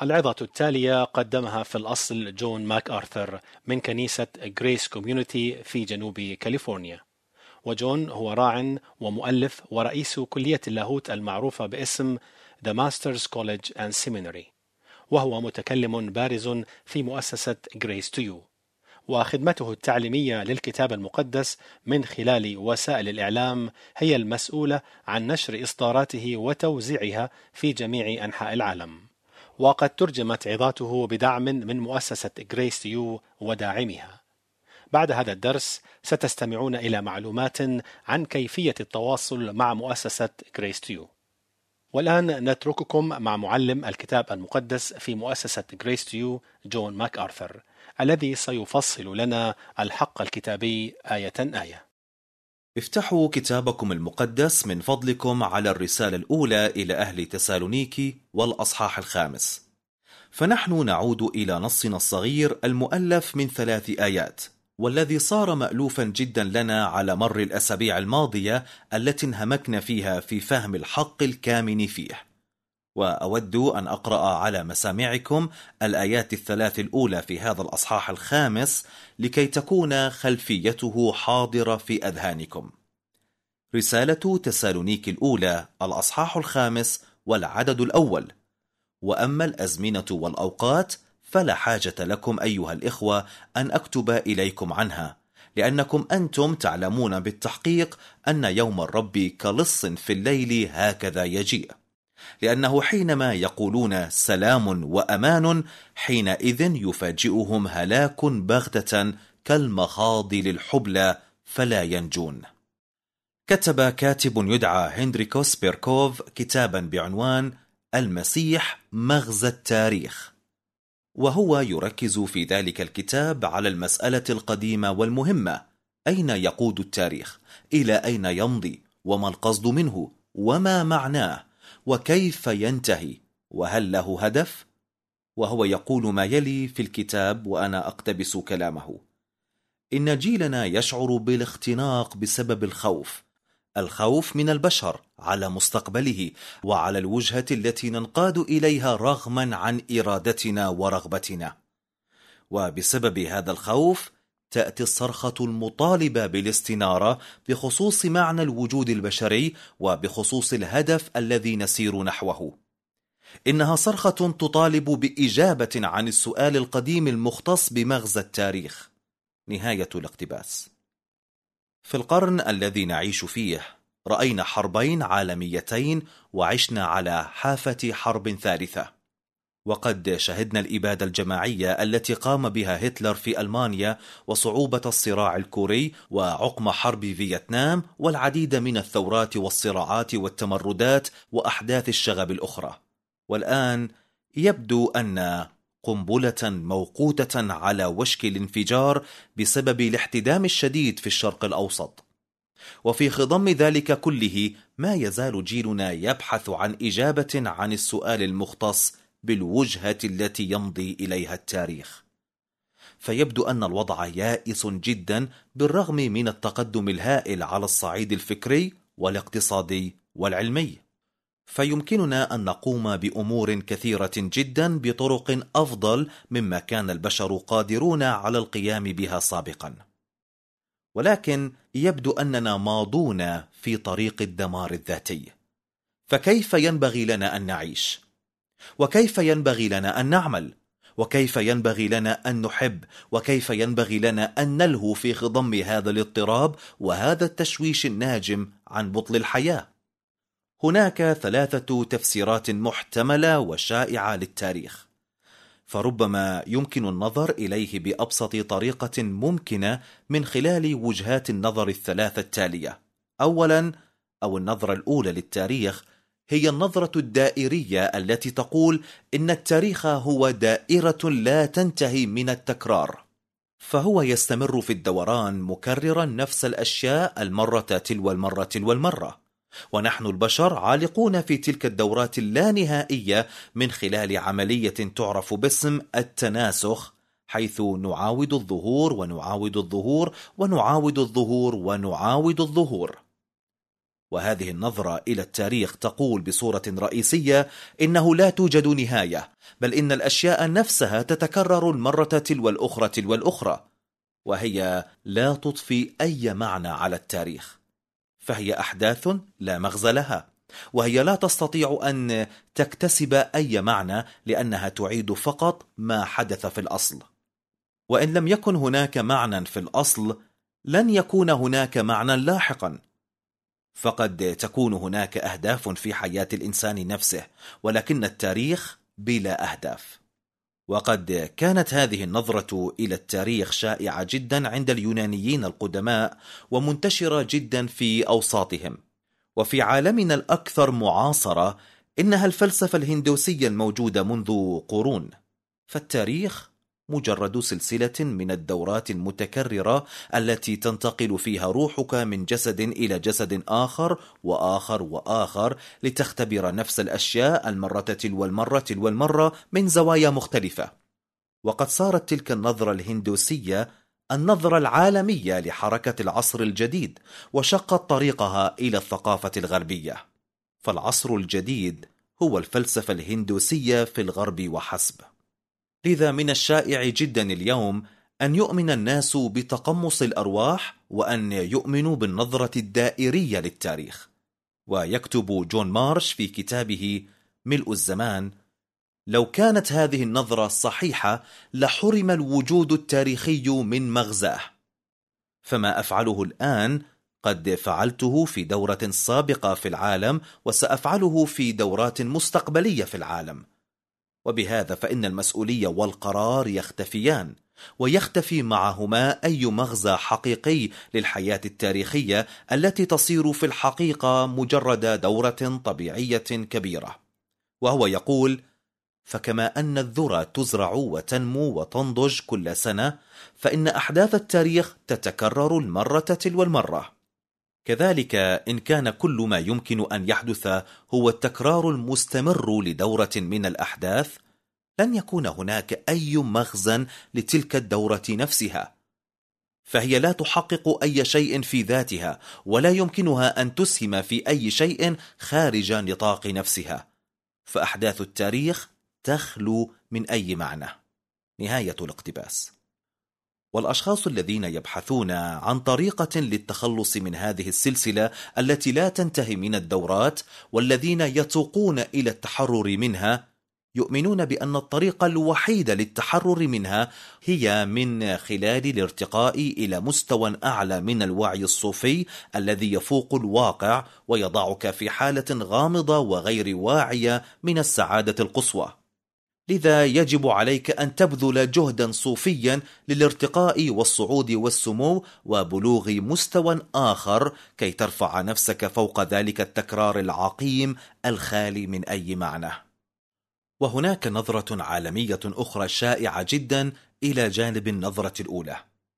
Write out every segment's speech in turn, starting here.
العظة التالية قدمها في الأصل جون ماك آرثر من كنيسة غريس كوميونيتي في جنوب كاليفورنيا. وجون هو راع ومؤلف ورئيس كلية اللاهوت المعروفة باسم The Masters College and Seminary، وهو متكلم بارز في مؤسسة Grace to You، وخدمته التعليمية للكتاب المقدس من خلال وسائل الإعلام هي المسؤولة عن نشر إصداراته وتوزيعها في جميع أنحاء العالم. وقد ترجمت عظاته بدعم من مؤسسة Grace to You وداعمها. بعد هذا الدرس ستستمعون إلى معلومات عن كيفية التواصل مع مؤسسة Grace to You. والآن نترككم مع معلم الكتاب المقدس في مؤسسة Grace to You جون ماك آرثر، الذي سيفصل لنا الحق الكتابي آية آية. افتحوا كتابكم المقدس من فضلكم على الرسالة الأولى إلى أهل تسالونيكي والأصحاح 5. فنحن نعود إلى نصنا الصغير المؤلف من 3 آيات، والذي صار مألوفا جدا لنا على مر الأسابيع الماضية التي انهمكنا فيها في فهم الحق الكامن فيه. وأود أن أقرأ على مسامعكم الآيات 3 الأولى في هذا الأصحاح 5 لكي تكون خلفيته حاضرة في أذهانكم. رسالة تسالونيك الأولى الأصحاح 5 والعدد الأول: وأما الأزمنة والأوقات فلا حاجة لكم أيها الإخوة أن أكتب إليكم عنها، لأنكم أنتم تعلمون بالتحقيق أن يوم الرب كلص في الليل هكذا يجيء. لأنه حينما يقولون سلام وأمان، حينئذ يفاجئهم هلاك بغتة كالمخاض للحبلى فلا ينجون. كتب كاتب يدعى هندريكوس بيركوف كتابا بعنوان المسيح مغزى التاريخ، وهو يركز في ذلك الكتاب على المسألة القديمة والمهمة: أين يقود التاريخ؟ إلى أين يمضي؟ وما القصد منه؟ وما معناه؟ وكيف ينتهي؟ وهل له هدف؟ وهو يقول ما يلي في الكتاب وأنا أقتبس كلامه: إن جيلنا يشعر بالاختناق بسبب الخوف من البشر على مستقبله وعلى الوجهة التي ننقاد إليها رغما عن إرادتنا ورغبتنا. وبسبب هذا الخوف تأتي الصرخة المطالبة بالاستنارة بخصوص معنى الوجود البشري وبخصوص الهدف الذي نسير نحوه. إنها صرخة تطالب بإجابة عن السؤال القديم المختص بمغزى التاريخ. نهاية الاقتباس. في القرن الذي نعيش فيه رأينا حربين عالميتين وعشنا على حافة حرب ثالثة، وقد شهدنا الإبادة الجماعية التي قام بها هتلر في ألمانيا، وصعوبة الصراع الكوري، وعقم حرب فيتنام، والعديد من الثورات والصراعات والتمردات وأحداث الشغب الأخرى. والآن يبدو أن قنبلة موقوتة على وشك الانفجار بسبب الاحتدام الشديد في الشرق الأوسط. وفي خضم ذلك كله ما يزال جيلنا يبحث عن إجابة عن السؤال المختص بالوجهة التي يمضي إليها التاريخ. فيبدو أن الوضع يائس جدا بالرغم من التقدم الهائل على الصعيد الفكري والاقتصادي والعلمي. فيمكننا أن نقوم بأمور كثيرة جدا بطرق أفضل مما كان البشر قادرون على القيام بها سابقا، ولكن يبدو أننا ماضون في طريق الدمار الذاتي. فكيف ينبغي لنا أن نعيش؟ وكيف ينبغي لنا أن نعمل؟ وكيف ينبغي لنا أن نحب؟ وكيف ينبغي لنا أن نلهو في خضم هذا الاضطراب وهذا التشويش الناجم عن بطل الحياة؟ هناك 3 تفسيرات محتملة وشائعة للتاريخ، فربما يمكن النظر إليه بأبسط طريقة ممكنة من خلال وجهات النظر ال3 التالية. أولا، أو النظرة الأولى للتاريخ، هي النظرة الدائرية التي تقول إن التاريخ هو دائرة لا تنتهي من التكرار، فهو يستمر في الدوران مكررا نفس الأشياء المرة تلو المرة والمرة، ونحن البشر عالقون في تلك الدورات اللانهائية من خلال عملية تعرف باسم التناسخ، حيث نعاود الظهور ونعاود الظهور ونعاود الظهور ونعاود الظهور. وهذه النظرة إلى التاريخ تقول بصورة رئيسية إنه لا توجد نهاية، بل إن الأشياء نفسها تتكرر المرة تلو الأخرى، وهي لا تضفي أي معنى على التاريخ، فهي أحداث لا مغزى لها، وهي لا تستطيع أن تكتسب أي معنى لأنها تعيد فقط ما حدث في الأصل. وإن لم يكن هناك معنى في الأصل لن يكون هناك معنى لاحقا، فقد تكون هناك أهداف في حياة الإنسان نفسه، ولكن التاريخ بلا أهداف. وقد كانت هذه النظرة إلى التاريخ شائعة جدا عند اليونانيين القدماء ومنتشرة جدا في أوساطهم. وفي عالمنا الأكثر معاصرة إنها الفلسفة الهندوسية الموجودة منذ قرون. فالتاريخ مجرد سلسلة من الدورات المتكررة التي تنتقل فيها روحك من جسد إلى جسد آخر وآخر وآخر لتختبر نفس الأشياء المرة تلو المرة من زوايا مختلفة. وقد صارت تلك النظرة الهندوسية النظرة العالمية لحركة العصر الجديد، وشقت طريقها إلى الثقافة الغربية. فالعصر الجديد هو الفلسفة الهندوسية في الغرب وحسب. لذا من الشائع جدا اليوم أن يؤمن الناس بتقمص الأرواح، وأن يؤمنوا بالنظرة الدائرية للتاريخ. ويكتب جون مارش في كتابه ملء الزمان: لو كانت هذه النظرة صحيحة لحرم الوجود التاريخي من مغزاه، فما أفعله الآن قد فعلته في دورة سابقة في العالم، وسأفعله في دورات مستقبلية في العالم. وبهذا فإن المسؤولية والقرار يختفيان، ويختفي معهما أي مغزى حقيقي للحياة التاريخية التي تصير في الحقيقة مجرد دورة طبيعية كبيرة. وهو يقول: فكما أن الذرة تزرع وتنمو وتنضج كل سنة، فإن أحداث التاريخ تتكرر المرة تلو المرة. كذلك إن كان كل ما يمكن أن يحدث هو التكرار المستمر لدورة من الأحداث، لن يكون هناك أي مغزى لتلك الدورة نفسها، فهي لا تحقق أي شيء في ذاتها، ولا يمكنها أن تسهم في أي شيء خارج نطاق نفسها، فأحداث التاريخ تخلو من أي معنى. نهاية الاقتباس. والأشخاص الذين يبحثون عن طريقة للتخلص من هذه السلسلة التي لا تنتهي من الدورات، والذين يتوقون إلى التحرر منها، يؤمنون بأن الطريقة الوحيدة للتحرر منها هي من خلال الارتقاء إلى مستوى أعلى من الوعي الصوفي الذي يفوق الواقع ويضعك في حالة غامضة وغير واعية من السعادة القصوى. لذا يجب عليك أن تبذل جهدا صوفيا للارتقاء والصعود والسمو وبلوغ مستوى آخر كي ترفع نفسك فوق ذلك التكرار العقيم الخالي من أي معنى. وهناك نظرة عالمية أخرى شائعة جدا إلى جانب النظرة الأولى،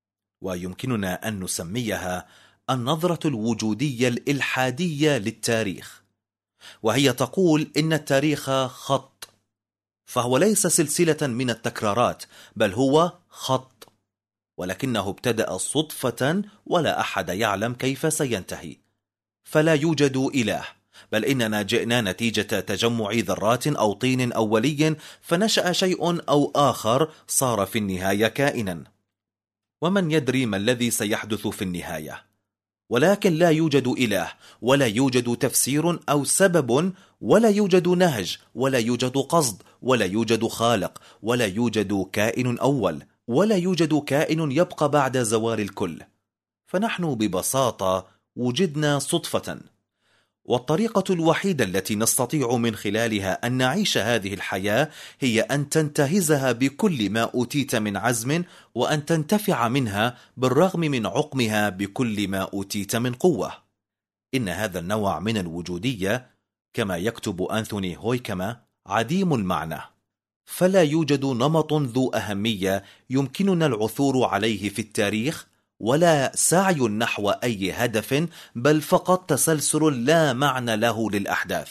ويمكننا أن نسميها النظرة الوجودية الإلحادية للتاريخ، وهي تقول إن التاريخ خط، فهو ليس سلسلة من التكرارات، بل هو خط، ولكنه ابتدأ صدفة ولا أحد يعلم كيف سينتهي. فلا يوجد إله، بل إننا جئنا نتيجة تجمع ذرات أو طين أولي، فنشأ شيء أو آخر صار في النهاية كائنا. ومن يدري ما الذي سيحدث في النهاية؟ ولكن لا يوجد إله، ولا يوجد تفسير أو سبب، ولا يوجد نهج، ولا يوجد قصد، ولا يوجد خالق، ولا يوجد كائن أول، ولا يوجد كائن يبقى بعد زوال الكل. فنحن ببساطة وجدنا صدفة، والطريقة الوحيدة التي نستطيع من خلالها أن نعيش هذه الحياة هي أن تنتهزها بكل ما أوتيت من عزم، وأن تنتفع منها بالرغم من عقمها بكل ما أوتيت من قوة. إن هذا النوع من الوجودية، كما يكتب أنثوني هويكما، عديم المعنى، فلا يوجد نمط ذو أهمية يمكننا العثور عليه في التاريخ، ولا سعي نحو أي هدف، بل فقط تسلسل لا معنى له للأحداث.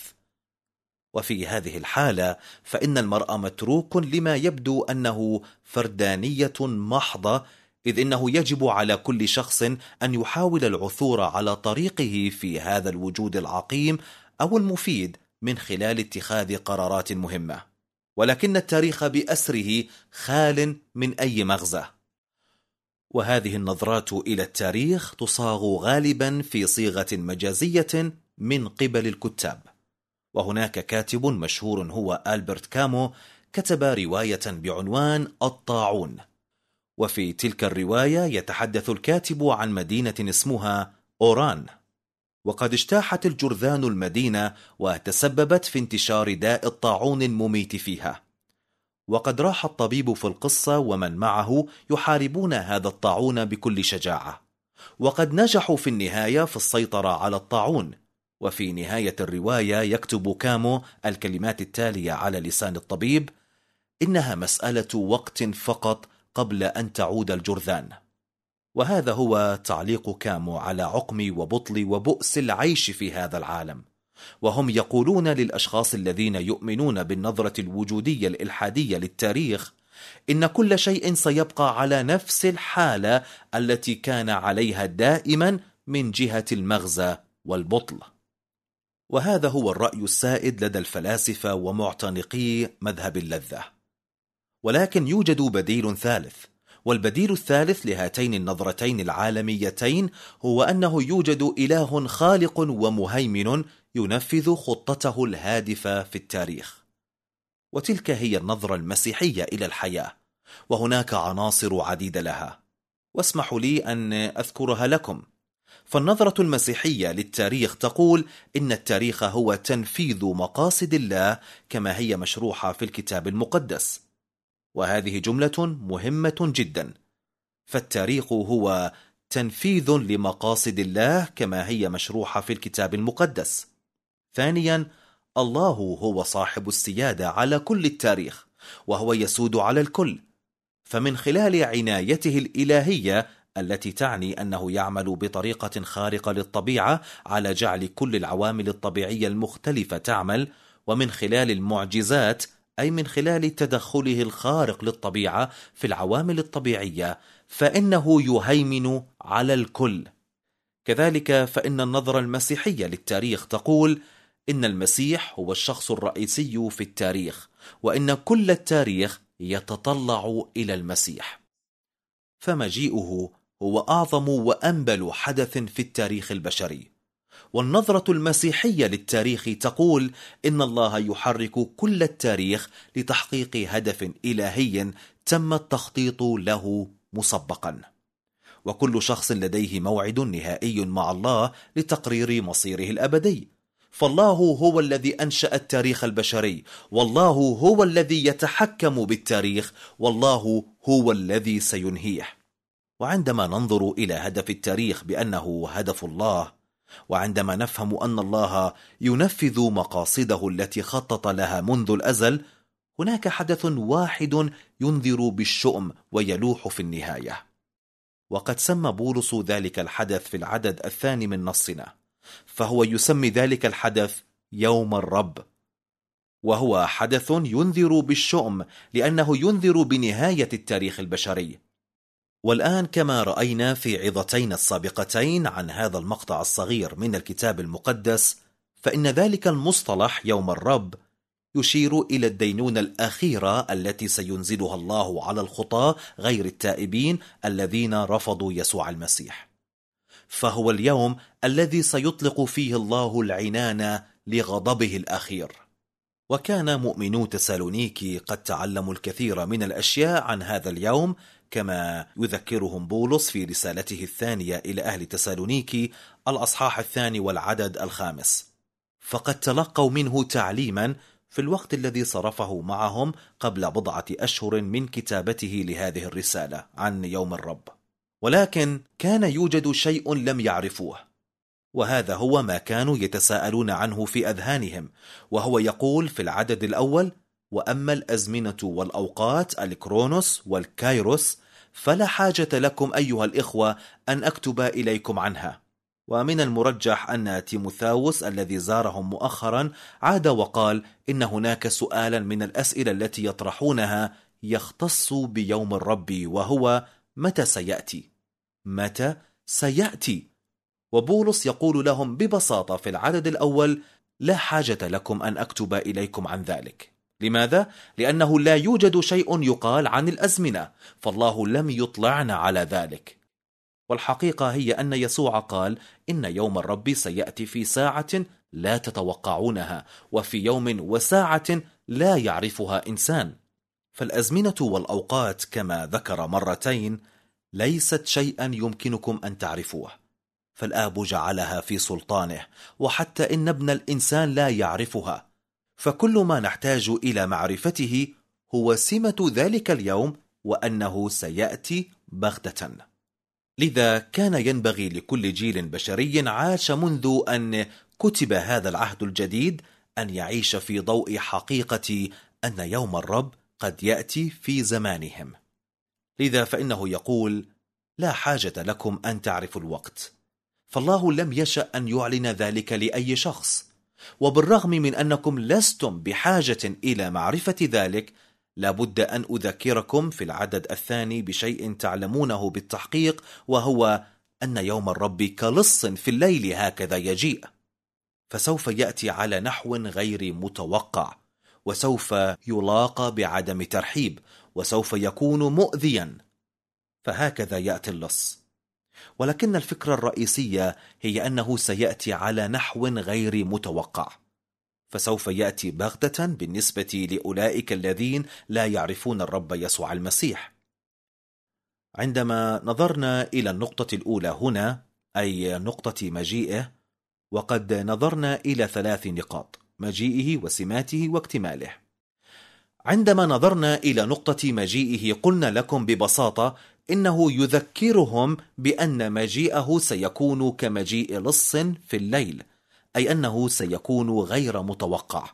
وفي هذه الحالة فإن المرء متروك لما يبدو أنه فردانية محضة، إذ إنه يجب على كل شخص أن يحاول العثور على طريقه في هذا الوجود العقيم أو المفيد من خلال اتخاذ قرارات مهمة، ولكن التاريخ بأسره خال من أي مغزى. وهذه النظرات إلى التاريخ تصاغ غالبا في صيغة مجازية من قبل الكتاب. وهناك كاتب مشهور هو ألبرت كامو كتب رواية بعنوان الطاعون، وفي تلك الرواية يتحدث الكاتب عن مدينة اسمها أوران، وقد اجتاحت الجرذان المدينة وتسببت في انتشار داء الطاعون المميت فيها. وقد راح الطبيب في القصة ومن معه يحاربون هذا الطاعون بكل شجاعة، وقد نجحوا في النهاية في السيطرة على الطاعون. وفي نهاية الرواية يكتب كامو الكلمات التالية على لسان الطبيب: إنها مسألة وقت فقط قبل أن تعود الجرذان. وهذا هو تعليق كامو على عقم وبطل وبؤس العيش في هذا العالم. وهم يقولون للأشخاص الذين يؤمنون بالنظرة الوجودية الإلحادية للتاريخ إن كل شيء سيبقى على نفس الحالة التي كان عليها دائما من جهة المغزى والبطل. وهذا هو الرأي السائد لدى الفلاسفة ومعتنقي مذهب اللذة. ولكن يوجد بديل ثالث، والبديل الثالث لهاتين النظرتين العالميتين هو أنه يوجد إله خالق ومهيمن ينفذ خطته الهادفة في التاريخ. وتلك هي النظرة المسيحية إلى الحياة، وهناك عناصر عديدة لها، واسمحوا لي أن أذكرها لكم. فالنظرة المسيحية للتاريخ تقول إن التاريخ هو تنفيذ مقاصد الله كما هي مشروحة في الكتاب المقدس، وهذه جملة مهمة جدا. فالتاريخ هو تنفيذ لمقاصد الله كما هي مشروحة في الكتاب المقدس. ثانيا، الله هو صاحب السيادة على كل التاريخ، وهو يسود على الكل. فمن خلال عنايته الإلهية التي تعني أنه يعمل بطريقة خارقة للطبيعة على جعل كل العوامل الطبيعية المختلفة تعمل، ومن خلال المعجزات أي من خلال تدخله الخارق للطبيعة في العوامل الطبيعية، فإنه يهيمن على الكل. كذلك فإن النظرة المسيحية للتاريخ تقول إن المسيح هو الشخص الرئيسي في التاريخ، وإن كل التاريخ يتطلع إلى المسيح. فمجيئه هو أعظم وأنبل حدث في التاريخ البشري. والنظرة المسيحية للتاريخ تقول إن الله يحرك كل التاريخ لتحقيق هدف إلهي تم التخطيط له مسبقا، وكل شخص لديه موعد نهائي مع الله لتقرير مصيره الأبدي. فالله هو الذي أنشأ التاريخ البشري، والله هو الذي يتحكم بالتاريخ، والله هو الذي سينهيه. وعندما ننظر إلى هدف التاريخ بأنه هدف الله، وعندما نفهم أن الله ينفذ مقاصده التي خطط لها منذ الأزل، هناك حدث واحد ينذر بالشؤم ويلوح في النهاية. وقد سمى بولس ذلك الحدث في العدد 2 من نصنا، فهو يسمي ذلك الحدث يوم الرب، وهو حدث ينذر بالشؤم لأنه ينذر بنهاية التاريخ البشري. والآن كما رأينا في عظتين السابقتين عن هذا المقطع الصغير من الكتاب المقدس، فإن ذلك المصطلح يوم الرب يشير إلى الدينونة الأخيرة التي سينزلها الله على الخطاة غير التائبين الذين رفضوا يسوع المسيح. فهو اليوم الذي سيطلق فيه الله العنان لغضبه الأخير. وكان مؤمنو تسالونيكي قد تعلموا الكثير من الأشياء عن هذا اليوم، كما يذكرهم بولس في رسالته الثانية إلى أهل تسالونيكي الأصحاح 2 والعدد 5. فقد تلقوا منه تعليما في الوقت الذي صرفه معهم قبل بضعة أشهر من كتابته لهذه الرسالة عن يوم الرب. ولكن كان يوجد شيء لم يعرفوه، وهذا هو ما كانوا يتساءلون عنه في أذهانهم. وهو يقول في العدد 1: وأما الأزمنة والأوقات الكرونوس والكايروس فلا حاجة لكم أيها الإخوة أن أكتب إليكم عنها. ومن المرجح أن تيموثاوس الذي زارهم مؤخرا عاد وقال إن هناك سؤالا من الأسئلة التي يطرحونها يختص بيوم الرب، وهو متى سيأتي؟ متى سيأتي؟ وبولس يقول لهم ببساطة في العدد الأول: لا حاجة لكم أن أكتب إليكم عن ذلك. لماذا؟ لأنه لا يوجد شيء يقال عن الأزمنة، فالله لم يطلعنا على ذلك. والحقيقة هي أن يسوع قال: إن يوم الرب سيأتي في ساعة لا تتوقعونها، وفي يوم وساعة لا يعرفها إنسان. فالأزمنة والأوقات كما ذكر مرتين ليست شيئا يمكنكم أن تعرفوه، فالآب جعلها في سلطانه، وحتى إن ابن الإنسان لا يعرفها. فكل ما نحتاج إلى معرفته هو سمة ذلك اليوم، وأنه سيأتي بغتة. لذا كان ينبغي لكل جيل بشري عاش منذ أن كتب هذا العهد الجديد أن يعيش في ضوء حقيقة أن يوم الرب قد يأتي في زمانهم. لذا فإنه يقول: لا حاجة لكم أن تعرفوا الوقت، فالله لم يشأ أن يعلن ذلك لأي شخص. وبالرغم من أنكم لستم بحاجة إلى معرفة ذلك، لابد أن أذكركم في العدد الثاني بشيء تعلمونه بالتحقيق، وهو أن يوم الرب كلص في الليل هكذا يجيء. فسوف يأتي على نحو غير متوقع، وسوف يلاقى بعدم ترحيب، وسوف يكون مؤذيا. فهكذا يأتي اللص. ولكن الفكرة الرئيسية هي أنه سيأتي على نحو غير متوقع، فسوف يأتي بغتة بالنسبة لأولئك الذين لا يعرفون الرب يسوع المسيح. عندما نظرنا إلى النقطة الأولى هنا، أي نقطة مجيئه، وقد نظرنا إلى 3 نقاط: مجيئه وسماته واكتماله. عندما نظرنا إلى نقطة مجيئه قلنا لكم ببساطة إنه يذكرهم بأن مجيئه سيكون كمجيء لص في الليل، أي أنه سيكون غير متوقع.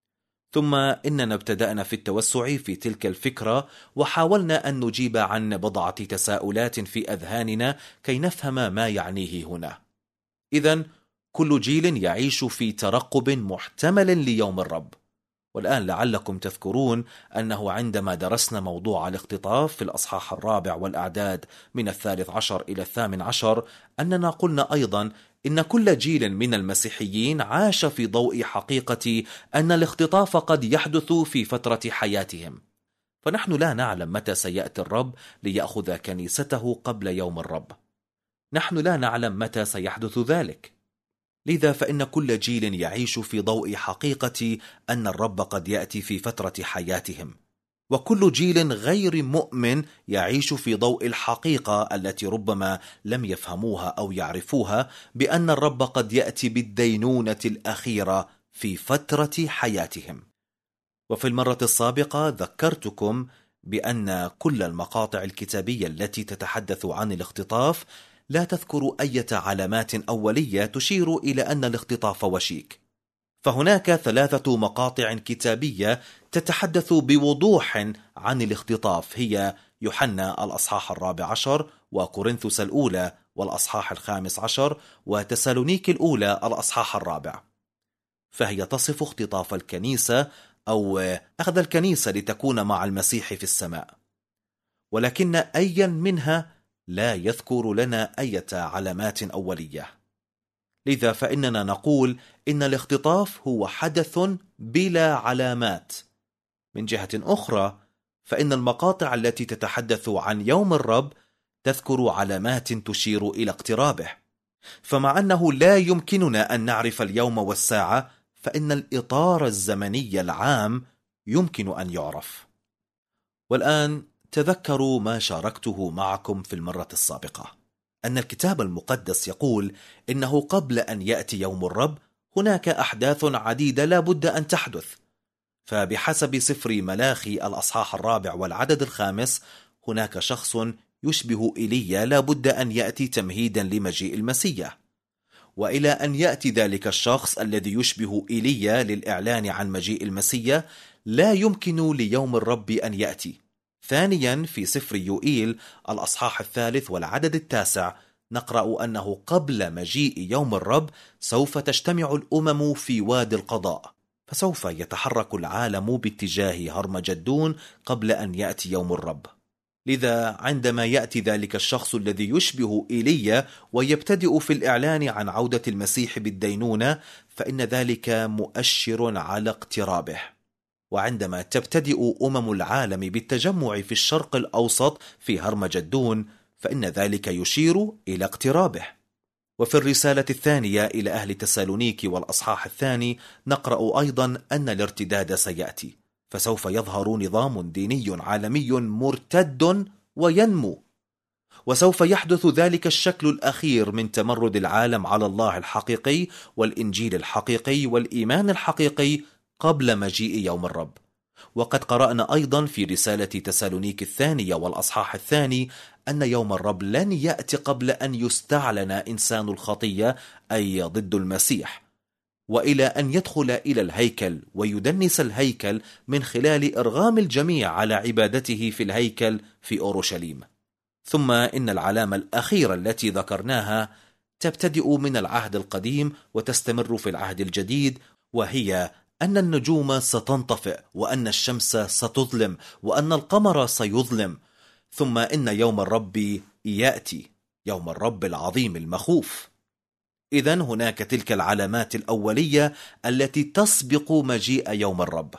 ثم إننا ابتدأنا في التوسع في تلك الفكرة، وحاولنا أن نجيب عن بضعة تساؤلات في أذهاننا كي نفهم ما يعنيه هنا. إذن كل جيل يعيش في ترقب محتمل ليوم الرب. والآن لعلكم تذكرون أنه عندما درسنا موضوع الاختطاف في الأصحاح 4 والأعداد من 13 إلى 18، أننا قلنا أيضا إن كل جيل من المسيحيين عاش في ضوء حقيقة أن الاختطاف قد يحدث في فترة حياتهم. فنحن لا نعلم متى سيأتي الرب ليأخذ كنيسته قبل يوم الرب. نحن لا نعلم متى سيحدث ذلك. لذا فإن كل جيل يعيش في ضوء حقيقة أن الرب قد يأتي في فترة حياتهم، وكل جيل غير مؤمن يعيش في ضوء الحقيقة التي ربما لم يفهموها أو يعرفوها، بأن الرب قد يأتي بالدينونة الأخيرة في فترة حياتهم. وفي المرة السابقة ذكرتكم بأن كل المقاطع الكتابية التي تتحدث عن الاختطاف لا تذكر أي علامات أولية تشير إلى أن الاختطاف وشيك. فهناك 3 مقاطع كتابية تتحدث بوضوح عن الاختطاف، هي يوحنا الأصحاح 14، وكورنثوس الأولى والأصحاح 15، وتسالونيك الأولى الأصحاح 4. فهي تصف اختطاف الكنيسة أو أخذ الكنيسة لتكون مع المسيح في السماء. ولكن أي منها لا يذكر لنا أي علامات أولية. لذا فإننا نقول إن الاختطاف هو حدث بلا علامات. من جهة أخرى فإن المقاطع التي تتحدث عن يوم الرب تذكر علامات تشير إلى اقترابه. فمع أنه لا يمكننا أن نعرف اليوم والساعة، فإن الإطار الزمني العام يمكن أن يعرف. والآن تذكروا ما شاركته معكم في المرة السابقة، أن الكتاب المقدس يقول إنه قبل أن يأتي يوم الرب هناك أحداث عديدة لا بد أن تحدث. فبحسب سفر ملاخي الأصحاح 4 والعدد 5 هناك شخص يشبه إيليا لا بد أن يأتي تمهيدا لمجيء المسيح. وإلى أن يأتي ذلك الشخص الذي يشبه إيليا للإعلان عن مجيء المسيح لا يمكن ليوم الرب أن يأتي. ثانيا في سفر يوئيل الأصحاح 3 والعدد 9 نقرأ أنه قبل مجيء يوم الرب سوف تجتمع الأمم في وادي القضاء، فسوف يتحرك العالم باتجاه هرمجدون قبل أن يأتي يوم الرب. لذا عندما يأتي ذلك الشخص الذي يشبه إيليا ويبتدئ في الإعلان عن عودة المسيح بالدينونة، فإن ذلك مؤشر على اقترابه. وعندما تبتدئ العالم بالتجمع في الشرق الأوسط في هرمجدون، فإن ذلك يشير إلى اقترابه. وفي الرسالة الثانية إلى أهل تسالونيكي والأصحاح 2 نقرأ أيضا أن الارتداد سيأتي، فسوف يظهر نظام ديني عالمي مرتد وينمو، وسوف يحدث ذلك الشكل الأخير من تمرد العالم على الله الحقيقي والإنجيل الحقيقي والإيمان الحقيقي قبل مجيء يوم الرب. وقد قرأنا أيضا في رسالة تسالونيك الثانية والأصحاح 2 أن يوم الرب لن يأتي قبل أن يستعلن إنسان الخطية، أي ضد المسيح، وإلى أن يدخل إلى الهيكل ويدنس الهيكل من خلال إرغام الجميع على عبادته في الهيكل في أورشليم. ثم إن العلامة الأخيرة التي ذكرناها تبتدئ من العهد القديم وتستمر في العهد الجديد، وهي أن النجوم ستنطفئ، وأن الشمس ستظلم، وأن القمر سيظلم. ثم إن يوم الرب يأتي، يوم الرب العظيم المخوف. إذن هناك تلك العلامات الأولية التي تسبق مجيء يوم الرب.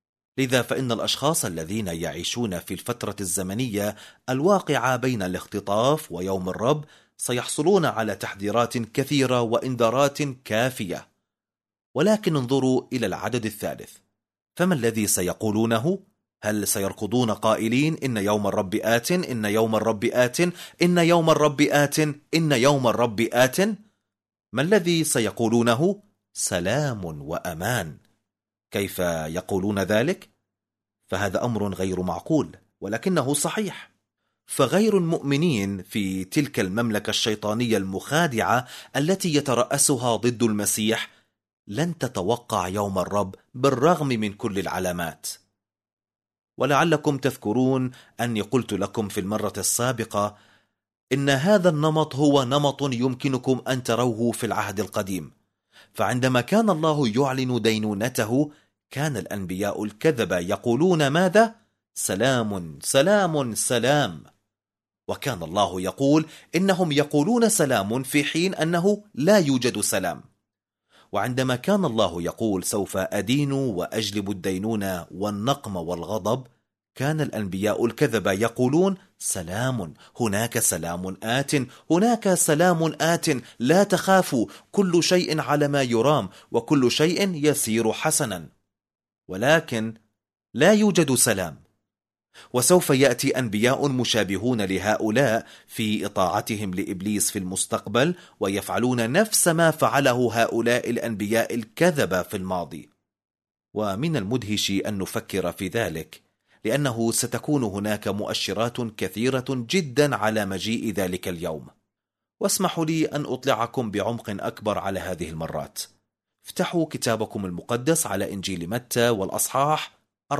لذا فإن الأشخاص الذين يعيشون في الفترة الزمنية الواقعة بين الاختطاف ويوم الرب سيحصلون على تحذيرات كثيرة وإنذارات كافية. ولكن انظروا إلى العدد الثالث، فما الذي سيقولونه؟ هل سيركضون قائلين إن يوم الرب آت، إن يوم الرب آت، إن يوم الرب آت، إن يوم الرب آت؟ ما الذي سيقولونه؟ سلام وأمان. كيف يقولون ذلك؟ فهذا أمر غير معقول، ولكنه صحيح. فغير المؤمنين في تلك المملكة الشيطانية المخادعة التي يترأسها ضد المسيح لن تتوقع يوم الرب بالرغم من كل العلامات. ولعلكم تذكرون أني قلت لكم في المرة السابقة إن هذا النمط هو نمط يمكنكم أن تروه في العهد القديم. فعندما كان الله يعلن دينونته، كان الأنبياء الكذبة يقولون ماذا؟ سلام سلام سلام. وكان الله يقول إنهم يقولون سلام في حين أنه لا يوجد سلام. وعندما كان الله يقول سوف أدين وأجلب الدينونة والنقم والغضب، كان الأنبياء الكذبة يقولون سلام، هناك سلام آت، هناك سلام آت، لا تخافوا، كل شيء على ما يرام وكل شيء يسير حسنا. ولكن لا يوجد سلام. وسوف يأتي أنبياء مشابهون لهؤلاء في إطاعتهم لإبليس في المستقبل، ويفعلون نفس ما فعله هؤلاء الأنبياء الكذبة في الماضي. ومن المدهش أن نفكر في ذلك، لأنه ستكون هناك مؤشرات كثيرة جدا على مجيء ذلك اليوم. واسمحوا لي أن أطلعكم بعمق أكبر على هذه المرات. افتحوا كتابكم المقدس على إنجيل متى والأصحاح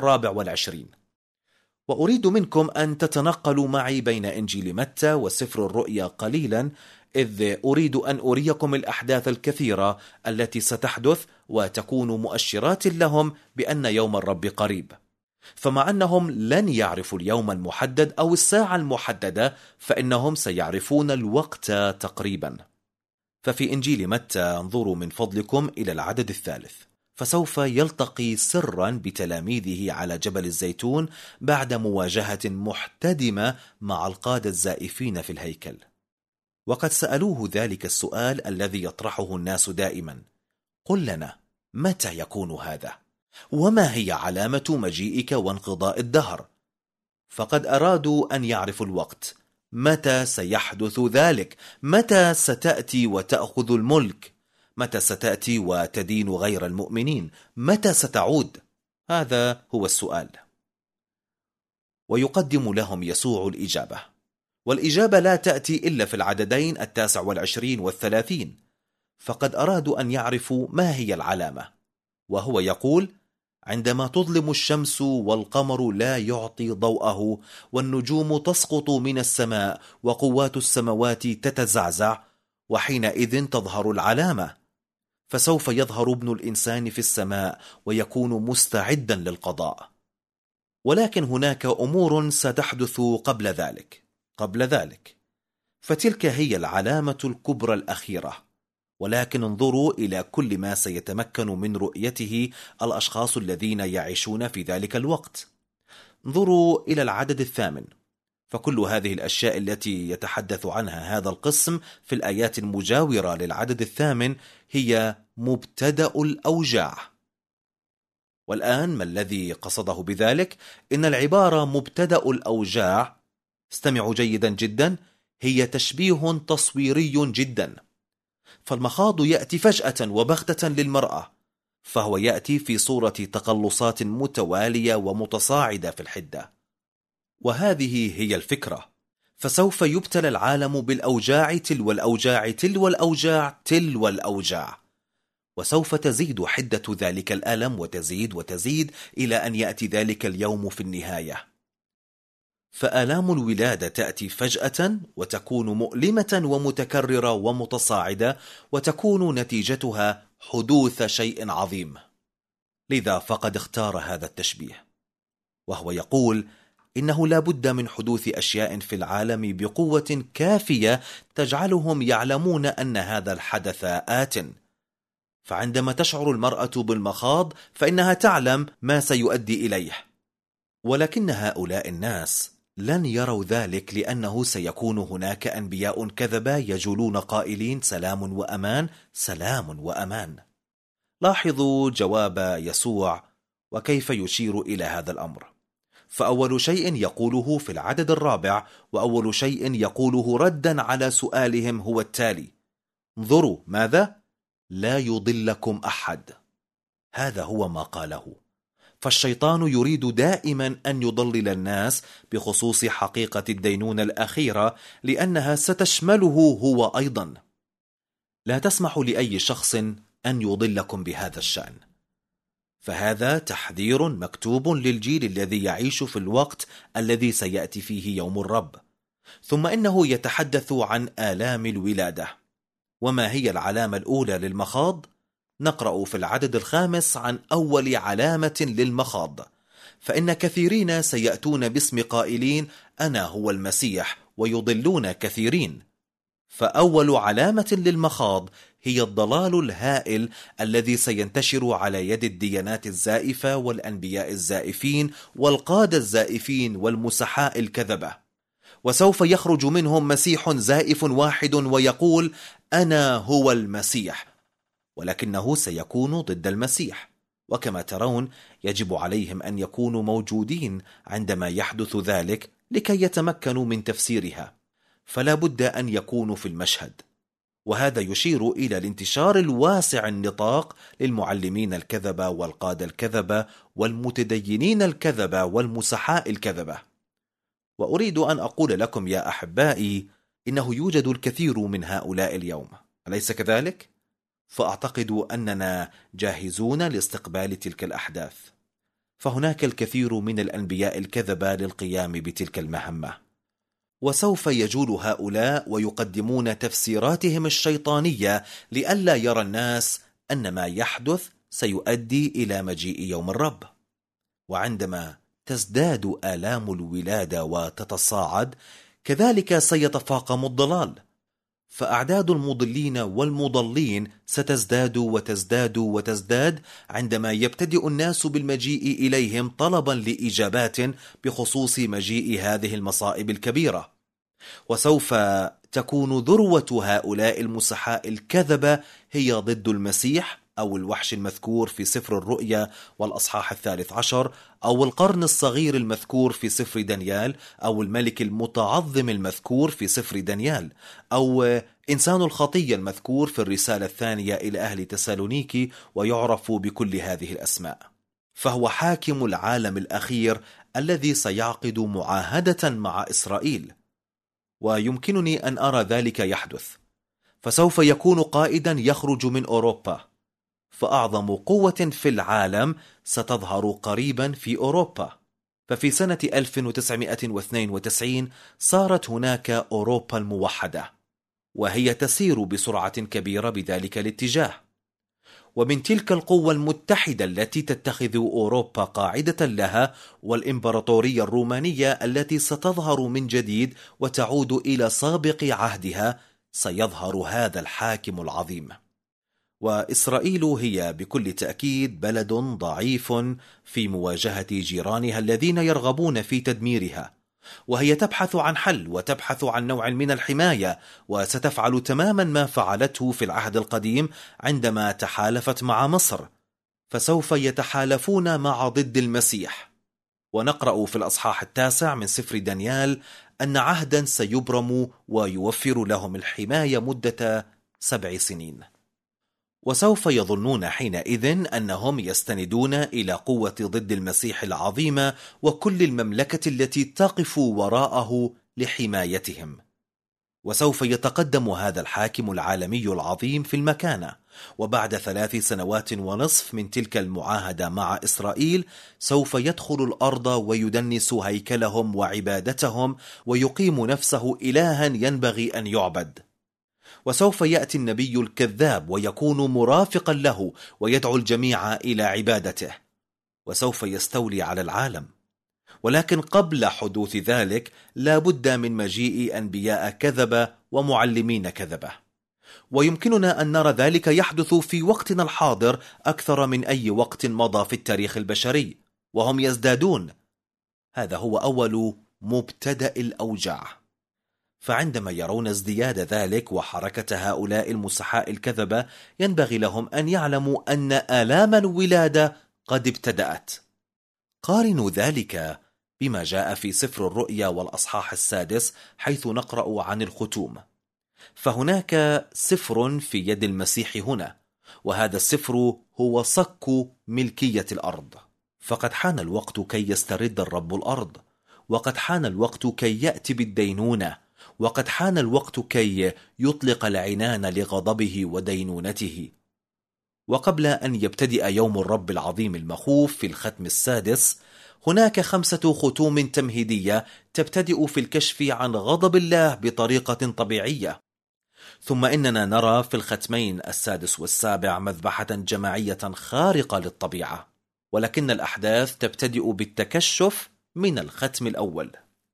24، وأريد منكم أن تتنقلوا معي بين إنجيل متى وسفر الرؤيا قليلا، إذ أريد أن أريكم الأحداث الكثيرة التي ستحدث وتكون مؤشرات لهم بأن يوم الرب قريب. فمع أنهم لن يعرفوا اليوم المحدد أو الساعة المحددة، فإنهم سيعرفون الوقت تقريبا. ففي إنجيل متى انظروا من فضلكم إلى العدد الثالث، فسوف يلتقي سرا بتلاميذه على جبل الزيتون بعد مواجهة محتدمة مع القادة الزائفين في الهيكل. وقد سألوه ذلك السؤال الذي يطرحه الناس دائما: قل لنا متى يكون هذا؟ وما هي علامة مجيئك وانقضاء الدهر؟ فقد أرادوا أن يعرفوا الوقت، متى سيحدث ذلك؟ متى ستأتي وتأخذ الملك؟ متى ستأتي وتدين غير المؤمنين؟ متى ستعود؟ هذا هو السؤال. ويقدم لهم يسوع الإجابة، والإجابة لا تأتي إلا في العددين 29 و30. فقد أرادوا أن يعرفوا ما هي العلامة، وهو يقول: عندما تظلم الشمس والقمر لا يعطي ضوءه والنجوم تسقط من السماء وقوات السماوات تتزعزع، وحينئذ تظهر العلامة، فسوف يظهر ابن الإنسان في السماء ويكون مستعدا للقضاء. ولكن هناك أمور ستحدث قبل ذلك فتلك هي العلامة الكبرى الأخيرة. ولكن انظروا إلى كل ما سيتمكن من رؤيته الأشخاص الذين يعيشون في ذلك الوقت. انظروا إلى العدد 8، فكل هذه الأشياء التي يتحدث عنها هذا القسم في الآيات المجاورة للعدد 8 هي مبتدأ الأوجاع. والآن ما الذي قصده بذلك؟ إن العبارة مبتدأ الأوجاع، استمعوا جيدا جدا، هي تشبيه تصويري جدا. فالمخاض يأتي فجأة وبغتة للمرأة، فهو يأتي في صورة تقلصات متوالية ومتصاعدة في الحدة. وهذه هي الفكرة، فسوف يبتلى العالم بالأوجاع تلو الأوجاع تلو الأوجاع تلو الأوجاع، وسوف تزيد حدة ذلك الألم وتزيد إلى أن يأتي ذلك اليوم في النهاية. فآلام الولادة تأتي فجأة وتكون مؤلمة ومتكررة ومتصاعدة، وتكون نتيجتها حدوث شيء عظيم. لذا فقد اختار هذا التشبيه، وهو يقول إنه لا بد من حدوث أشياء في العالم بقوة كافية تجعلهم يعلمون أن هذا الحدث آت. فعندما تشعر المرأة بالمخاض فإنها تعلم ما سيؤدي إليه، ولكن هؤلاء الناس لن يروا ذلك، لأنه سيكون هناك أنبياء كذبة يجولون قائلين سلام وأمان سلام وأمان. لاحظوا جواب يسوع وكيف يشير إلى هذا الأمر. فأول شيء يقوله في العدد 4، وأول شيء يقوله ردا على سؤالهم هو التالي: انظروا ماذا؟ لا يضلكم أحد. هذا هو ما قاله. فالشيطان يريد دائما أن يضلل الناس بخصوص حقيقة الدينونة الأخيرة، لأنها ستشمله هو أيضا. لا تسمحوا لأي شخص أن يضلكم بهذا الشأن، فهذا تحذير مكتوب للجيل الذي يعيش في الوقت الذي سيأتي فيه يوم الرب. ثم إنه يتحدث عن آلام الولادة. وما هي العلامة الأولى للمخاض؟ نقرأ في العدد 5 عن أول علامة للمخاض: فإن كثيرين سيأتون باسم قائلين أنا هو المسيح ويضلون كثيرين. فأول علامة للمخاض هي الضلال الهائل الذي سينتشر على يد الديانات الزائفة والأنبياء الزائفين والقادة الزائفين والمسحاء الكذبة. وسوف يخرج منهم مسيح زائف واحد ويقول أنا هو المسيح، ولكنه سيكون ضد المسيح. وكما ترون يجب عليهم أن يكونوا موجودين عندما يحدث ذلك لكي يتمكنوا من تفسيرها، فلا بد أن يكونوا في المشهد. وهذا يشير إلى الانتشار الواسع النطاق للمعلمين الكذبة والقادة الكذبة والمتدينين الكذبة والمسحاء الكذبة. وأريد أن أقول لكم يا أحبائي إنه يوجد الكثير من هؤلاء اليوم، أليس كذلك؟ فأعتقد أننا جاهزون لاستقبال تلك الأحداث. فهناك الكثير من الأنبياء الكذبة للقيام بتلك المهمة، وسوف يجول هؤلاء ويقدمون تفسيراتهم الشيطانية لئلا يرى الناس أن ما يحدث سيؤدي إلى مجيء يوم الرب. وعندما تزداد آلام الولادة وتتصاعد، كذلك سيتفاقم الضلال، فأعداد المضلين والمضلين ستزداد وتزداد عندما يبتدئ الناس بالمجيء إليهم طلبا لإجابات بخصوص مجيء هذه المصائب الكبيرة. وسوف تكون ذروة هؤلاء المسحاء الكذبة هي ضد المسيح أو الوحش المذكور في سفر الرؤيا والأصحاح 13، أو القرن الصغير المذكور في سفر دانيال، أو الملك المتعظم المذكور في سفر دانيال، أو إنسان الخطية المذكور في الرسالة الثانية إلى أهل تسالونيكي، ويعرف بكل هذه الأسماء. فهو حاكم العالم الأخير الذي سيعقد معاهدة مع إسرائيل، ويمكنني أن أرى ذلك يحدث. فسوف يكون قائدا يخرج من أوروبا، فأعظم قوة في العالم ستظهر قريبا في أوروبا. ففي سنة 1992 صارت هناك أوروبا الموحدة، وهي تسير بسرعة كبيرة بذلك الاتجاه. ومن تلك القوة المتحدة التي تتخذ أوروبا قاعدة لها، والإمبراطورية الرومانية التي ستظهر من جديد وتعود إلى سابق عهدها، سيظهر هذا الحاكم العظيم. وإسرائيل هي بكل تأكيد بلد ضعيف في مواجهة جيرانها الذين يرغبون في تدميرها، وهي تبحث عن حل وتبحث عن نوع من الحماية، وستفعل تماما ما فعلته في العهد القديم عندما تحالفت مع مصر، فسوف يتحالفون مع ضد المسيح. ونقرأ في الأصحاح 9 من سفر دانيال أن عهدا سيبرم ويوفر لهم الحماية مدة 7 سنين. وسوف يظنون حينئذ أنهم يستندون إلى قوة ضد المسيح العظيمة وكل المملكة التي تقف وراءه لحمايتهم. وسوف يتقدم هذا الحاكم العالمي العظيم في المكانة، وبعد 3 سنوات ونصف من تلك المعاهدة مع إسرائيل سوف يدخل الأرض ويدنس هيكلهم وعبادتهم ويقيم نفسه إلها ينبغي أن يعبد. وسوف يأتي النبي الكذاب ويكون مرافقا له ويدعو الجميع إلى عبادته، وسوف يستولي على العالم. ولكن قبل حدوث ذلك لا بد من مجيء أنبياء كذبة ومعلمين كذبة، ويمكننا أن نرى ذلك يحدث في وقتنا الحاضر أكثر من أي وقت مضى في التاريخ البشري، وهم يزدادون. هذا هو أول مبتدأ الأوجاع. فعندما يرون ازدياد ذلك وحركة هؤلاء المسحاء الكذبة، ينبغي لهم أن يعلموا أن آلام الولادة قد ابتدأت. قارنوا ذلك بما جاء في سفر الرؤيا والأصحاح 6 حيث نقرأ عن الختوم. فهناك سفر في يد المسيح هنا، وهذا السفر هو صك ملكية الأرض. فقد حان الوقت كي يسترد الرب الأرض، وقد حان الوقت كي يأتي بالدينونة، وقد حان الوقت كي يطلق العنان لغضبه ودينونته. وقبل أن يبتدئ يوم الرب العظيم المخوف في الختم 6 هناك 5 ختوم تمهيدية تبتدئ في الكشف عن غضب الله بطريقة طبيعية. ثم إننا نرى في الختمين 6 و7 مذبحة جماعية خارقة للطبيعة، ولكن الأحداث تبتدئ بالتكشف من الختم الأول.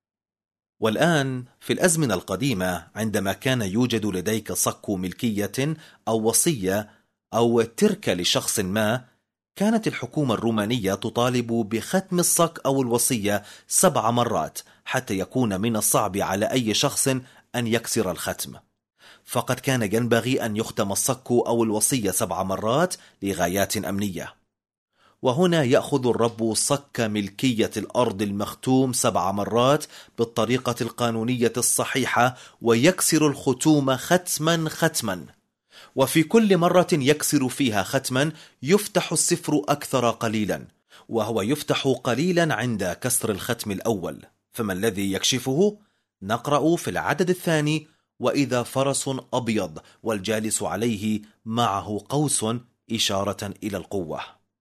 والآن في الأزمنة القديمة عندما كان يوجد لديك صك ملكية أو وصية أو تركة لشخص ما، كانت الحكومة الرومانية تطالب بختم الصك أو الوصية 7 مرات حتى يكون من الصعب على أي شخص أن يكسر الختم. فقد كان ينبغي أن يختم الصك أو الوصية 7 مرات لغايات أمنية. وهنا يأخذ الرب صك ملكية الأرض المختوم 7 مرات بالطريقة القانونية الصحيحة ويكسر الختوم ختما ختما، وفي كل مرة يكسر فيها ختما يفتح السفر أكثر قليلا، وهو يفتح قليلا عند كسر الختم الأول. فما الذي يكشفه؟ نقرأ في العدد 2: وإذا فرس أبيض والجالس عليه معه قوس، إشارة إلى القوة.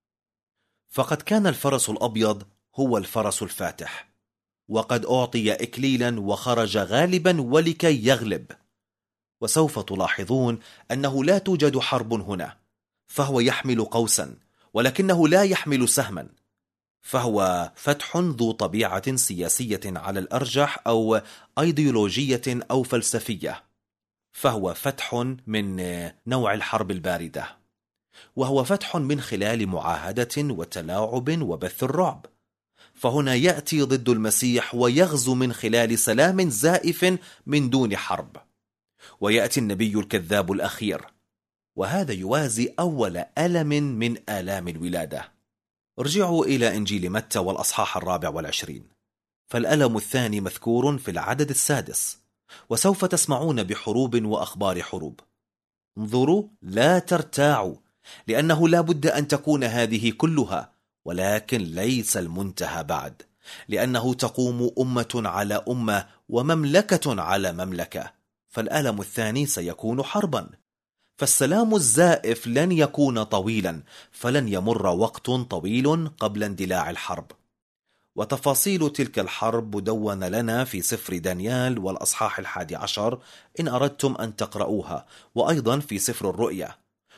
فقد كان الفرس الأبيض هو الفرس الفاتح، وقد أعطي إكليلا وخرج غالبا ولكي يغلب. وسوف تلاحظون أنه لا توجد حرب هنا، فهو يحمل قوسا ولكنه لا يحمل سهما، فهو فتح ذو طبيعة سياسية على الأرجح أو أيديولوجية أو فلسفية، فهو فتح من نوع الحرب الباردة، وهو فتح من خلال معاهدة وتلاعب وبث الرعب. فهنا يأتي ضد المسيح ويغزو من خلال سلام زائف من دون حرب، ويأتي النبي الكذاب الأخير، وهذا يوازي أول ألم من آلام الولادة. ارجعوا إلى إنجيل متى والأصحاح 24، فالألم الثاني مذكور في العدد 6: وسوف تسمعون بحروب وأخبار حروب. انظروا، لا ترتاعوا، لأنه لا بد أن تكون هذه كلها، ولكن ليس المنتهى بعد، لأنه تقوم أمة على أمة ومملكة على مملكة، فالألم الثاني سيكون حربا. فالسلام الزائف لن يكون طويلا، فلن يمر وقت طويل قبل اندلاع الحرب. وتفاصيل تلك الحرب مدونة لنا في سفر دانيال والأصحاح 11 إن أردتم أن تقرؤوها، وأيضا في سفر الرؤيا.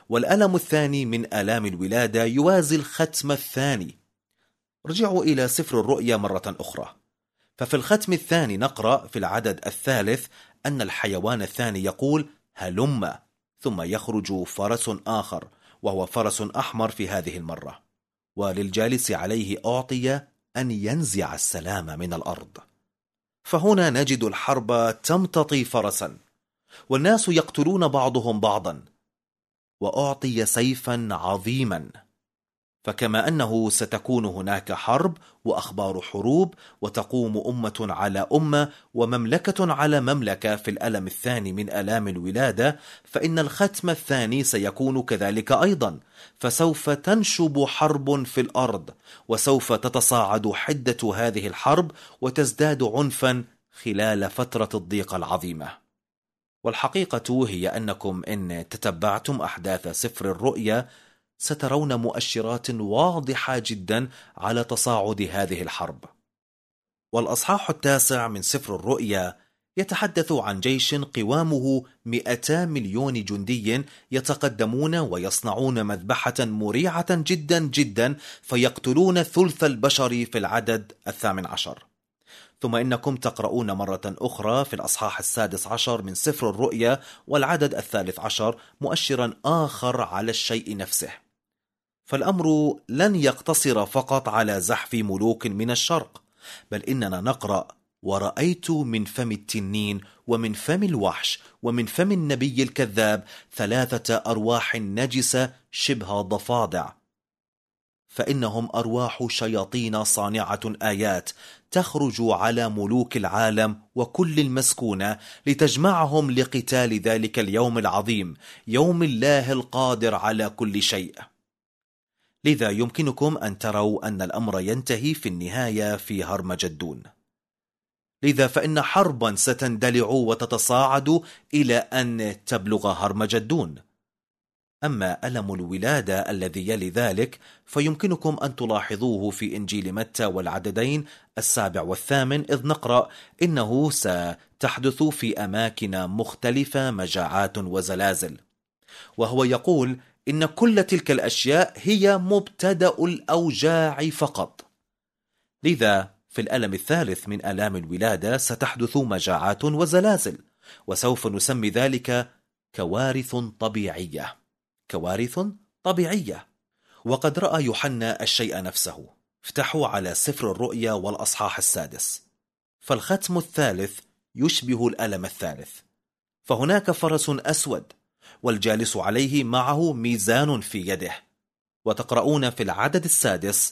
والألم الثاني من آلام الولادة يوازي الختم الثاني. رجعوا إلى سفر الرؤيا مرة أخرى، ففي الختم الثاني نقرأ في العدد 3 أن الحيوان الثاني يقول هلم، ثم يخرج فرس آخر وهو فرس أحمر في هذه المرة، وللجالس عليه أعطي أن ينزع السلام من الأرض. فهنا نجد الحرب تمتطي فرسا، والناس يقتلون بعضهم بعضا، وأعطي سيفا عظيما. فكما أنه ستكون هناك حرب وأخبار حروب، وتقوم أمة على أمة ومملكة على مملكة في الألم الثاني من آلام الولادة، فإن الختم الثاني سيكون كذلك أيضا، فسوف تنشب حرب في الأرض، وسوف تتصاعد حدة هذه الحرب وتزداد عنفا خلال فترة الضيق العظيمة. والحقيقة هي أنكم إن تتبعتم أحداث سفر الرؤيا سترون مؤشرات واضحة جدا على تصاعد هذه الحرب. والأصحاح 9 من سفر الرؤيا يتحدث عن جيش قوامه 200 مليون جندي يتقدمون ويصنعون مذبحة مريعة جدا جدا، فيقتلون ثلث البشر في العدد 18. ثم إنكم تقرؤون مرة أخرى في الأصحاح 16 من سفر الرؤيا والعدد 13 مؤشرا آخر على الشيء نفسه. فالأمر لن يقتصر فقط على زحف ملوك من الشرق، بل إننا نقرأ ورأيت من فم التنين ومن فم الوحش ومن فم النبي الكذاب 3 أرواح نجسة شبه ضفادع، فإنهم أرواح شياطين صانعة آيات تخرج على ملوك العالم وكل المسكونة لتجمعهم لقتال ذلك اليوم العظيم، يوم الله القادر على كل شيء. لذا يمكنكم أن تروا أن الأمر ينتهي في النهاية في هرمجدون. لذا فإن حربا ستندلع وتتصاعد إلى أن تبلغ هرمجدون. أما ألم الولادة الذي يلي ذلك فيمكنكم أن تلاحظوه في إنجيل متى والعددين 7 و8، إذ نقرأ إنه ستحدث في أماكن مختلفة مجاعات وزلازل، وهو يقول إن كل تلك الأشياء هي مبتدأ الأوجاع فقط. لذا في الألم الثالث من آلام الولادة ستحدث مجاعات وزلازل، وسوف نسمي ذلك كوارث طبيعية. كوارث طبيعية. وقد رأى يوحنا الشيء نفسه. افتحوا على سفر الرؤيا والأصحاح 6، فالختم الثالث يشبه الألم الثالث. فهناك فرس أسود، والجالس عليه معه ميزان في يده. وتقرؤون في العدد 6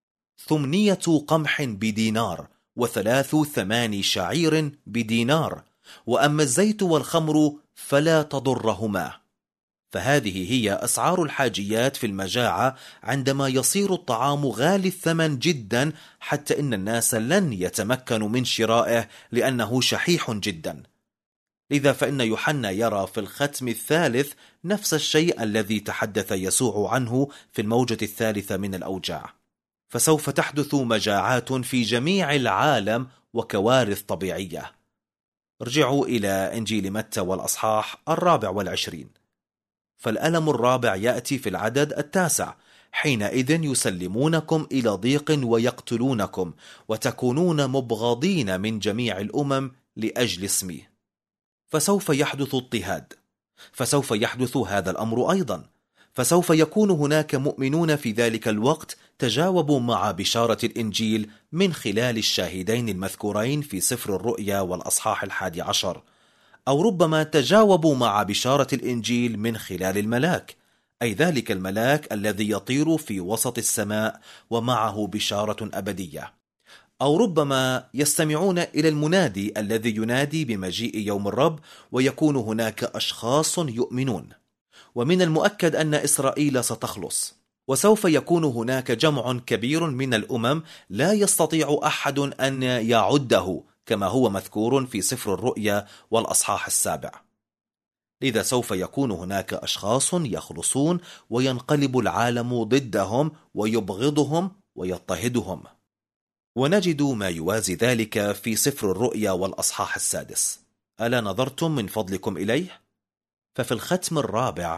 8 قمح بدينار و3 ثمان شعير بدينار، وأما الزيت والخمر فلا تضرهما. فهذه هي أسعار الحاجيات في المجاعة، عندما يصير الطعام غالي الثمن جدا حتى إن الناس لن يتمكنوا من شرائه لأنه شحيح جدا. لذا فإن يوحنا يرى في الختم الثالث نفس الشيء الذي تحدث يسوع عنه في الموجة الثالثة من الأوجاع، فسوف تحدث مجاعات في جميع العالم وكوارث طبيعية. ارجعوا إلى إنجيل متى والأصحاح 24، فالألم الرابع يأتي في العدد 9: حينئذ يسلمونكم إلى ضيق ويقتلونكم وتكونون مبغضين من جميع الأمم لأجل اسمي. فسوف يحدث اضطهاد، فسوف يحدث هذا الأمر أيضا، فسوف يكون هناك مؤمنون في ذلك الوقت تجاوبوا مع بشارة الإنجيل من خلال الشاهدين المذكورين في سفر الرؤيا والأصحاح 11، أو ربما تجاوبوا مع بشارة الإنجيل من خلال الملاك، أي ذلك الملاك الذي يطير في وسط السماء ومعه بشارة أبدية، أو ربما يستمعون إلى المنادي الذي ينادي بمجيء يوم الرب، ويكون هناك أشخاص يؤمنون. ومن المؤكد أن إسرائيل ستخلص، وسوف يكون هناك جمع كبير من الأمم لا يستطيع أحد أن يعده، كما هو مذكور في سفر الرؤيا والأصحاح 7. لذا سوف يكون هناك أشخاص يخلصون وينقلب العالم ضدهم ويبغضهم ويضطهدهم. ونجد ما يوازي ذلك في سفر الرؤيا والأصحاح 6. ألا نظرتم من فضلكم إليه؟ ففي الختم الرابع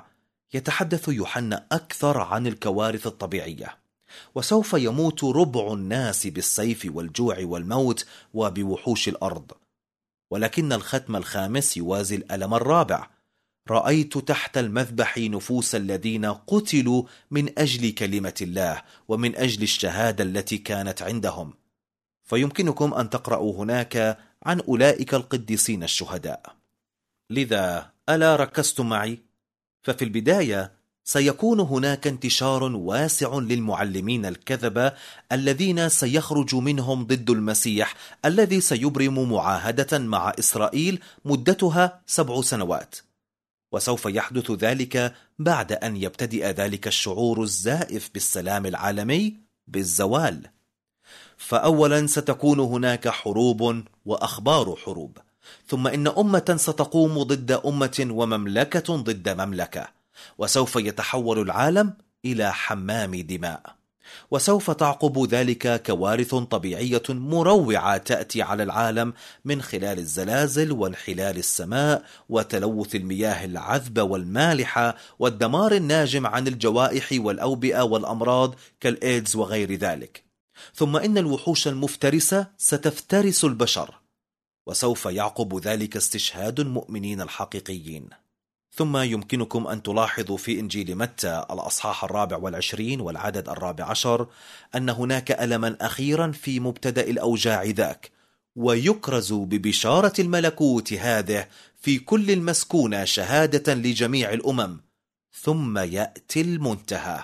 يتحدث يوحنا أكثر عن الكوارث الطبيعية، وسوف يموت ربع الناس بالسيف والجوع والموت وبوحوش الأرض. ولكن الختم الخامس يوازي الألم الرابع: رأيت تحت المذبح نفوس الذين قتلوا من أجل كلمة الله ومن أجل الشهادة التي كانت عندهم. فيمكنكم أن تقرأوا هناك عن أولئك القديسين الشهداء. لذا ألا ركزتم معي؟ ففي البداية سيكون هناك انتشار واسع للمعلمين الكذبة الذين سيخرج منهم ضد المسيح الذي سيبرم معاهدة مع إسرائيل مدتها 7 سنوات، وسوف يحدث ذلك بعد أن يبتدئ ذلك الشعور الزائف بالسلام العالمي بالزوال. فأولا ستكون هناك حروب وأخبار حروب، ثم إن أمة ستقوم ضد أمة ومملكة ضد مملكة، وسوف يتحول العالم إلى حمام دماء، وسوف تعقب ذلك كوارث طبيعية مروعة تأتي على العالم من خلال الزلازل وانحلال السماء وتلوث المياه العذبة والمالحة والدمار الناجم عن الجوائح والأوبئة والأمراض كالإيدز وغير ذلك. ثم إن الوحوش المفترسة ستفترس البشر، وسوف يعقب ذلك استشهاد المؤمنين الحقيقيين. ثم يمكنكم أن تلاحظوا في إنجيل متى الأصحاح 24 والعدد 14 أن هناك ألما أخيرا في مبتدأ الأوجاع ذاك، ويكرز ببشارة الملكوت هذه في كل المسكونة شهادة لجميع الأمم، ثم يأتي المنتهى.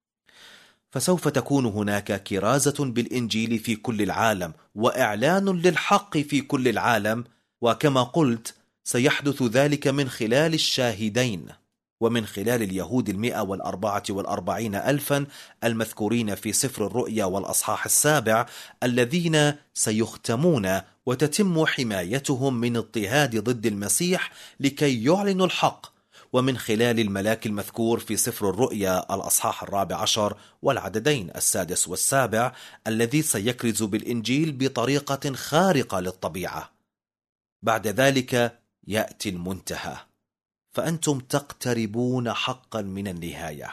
فسوف تكون هناك كرازة بالإنجيل في كل العالم وإعلان للحق في كل العالم، وكما قلت سيحدث ذلك من خلال الشاهدين ومن خلال اليهود 144,000 المذكورين في سفر الرؤيا والأصحاح 7 الذين سيختمون وتتم حمايتهم من اضطهاد ضد المسيح لكي يعلنوا الحق، ومن خلال الملاك المذكور في سفر الرؤيا الأصحاح 14 والعددين 6 و7 الذي سيكرز بالإنجيل بطريقة خارقة للطبيعة. بعد ذلك يأتي المنتهى، فأنتم تقتربون حقا من النهاية.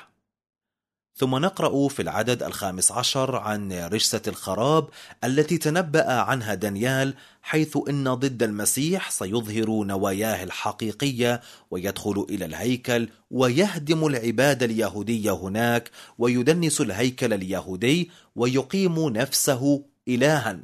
ثم نقرأ في العدد 15 عن رجسة الخراب التي تنبأ عنها دانيال، حيث إن ضد المسيح سيظهر نواياه الحقيقية ويدخل إلى الهيكل ويهدم العبادة اليهودية هناك ويدنس الهيكل اليهودي ويقيم نفسه إلها.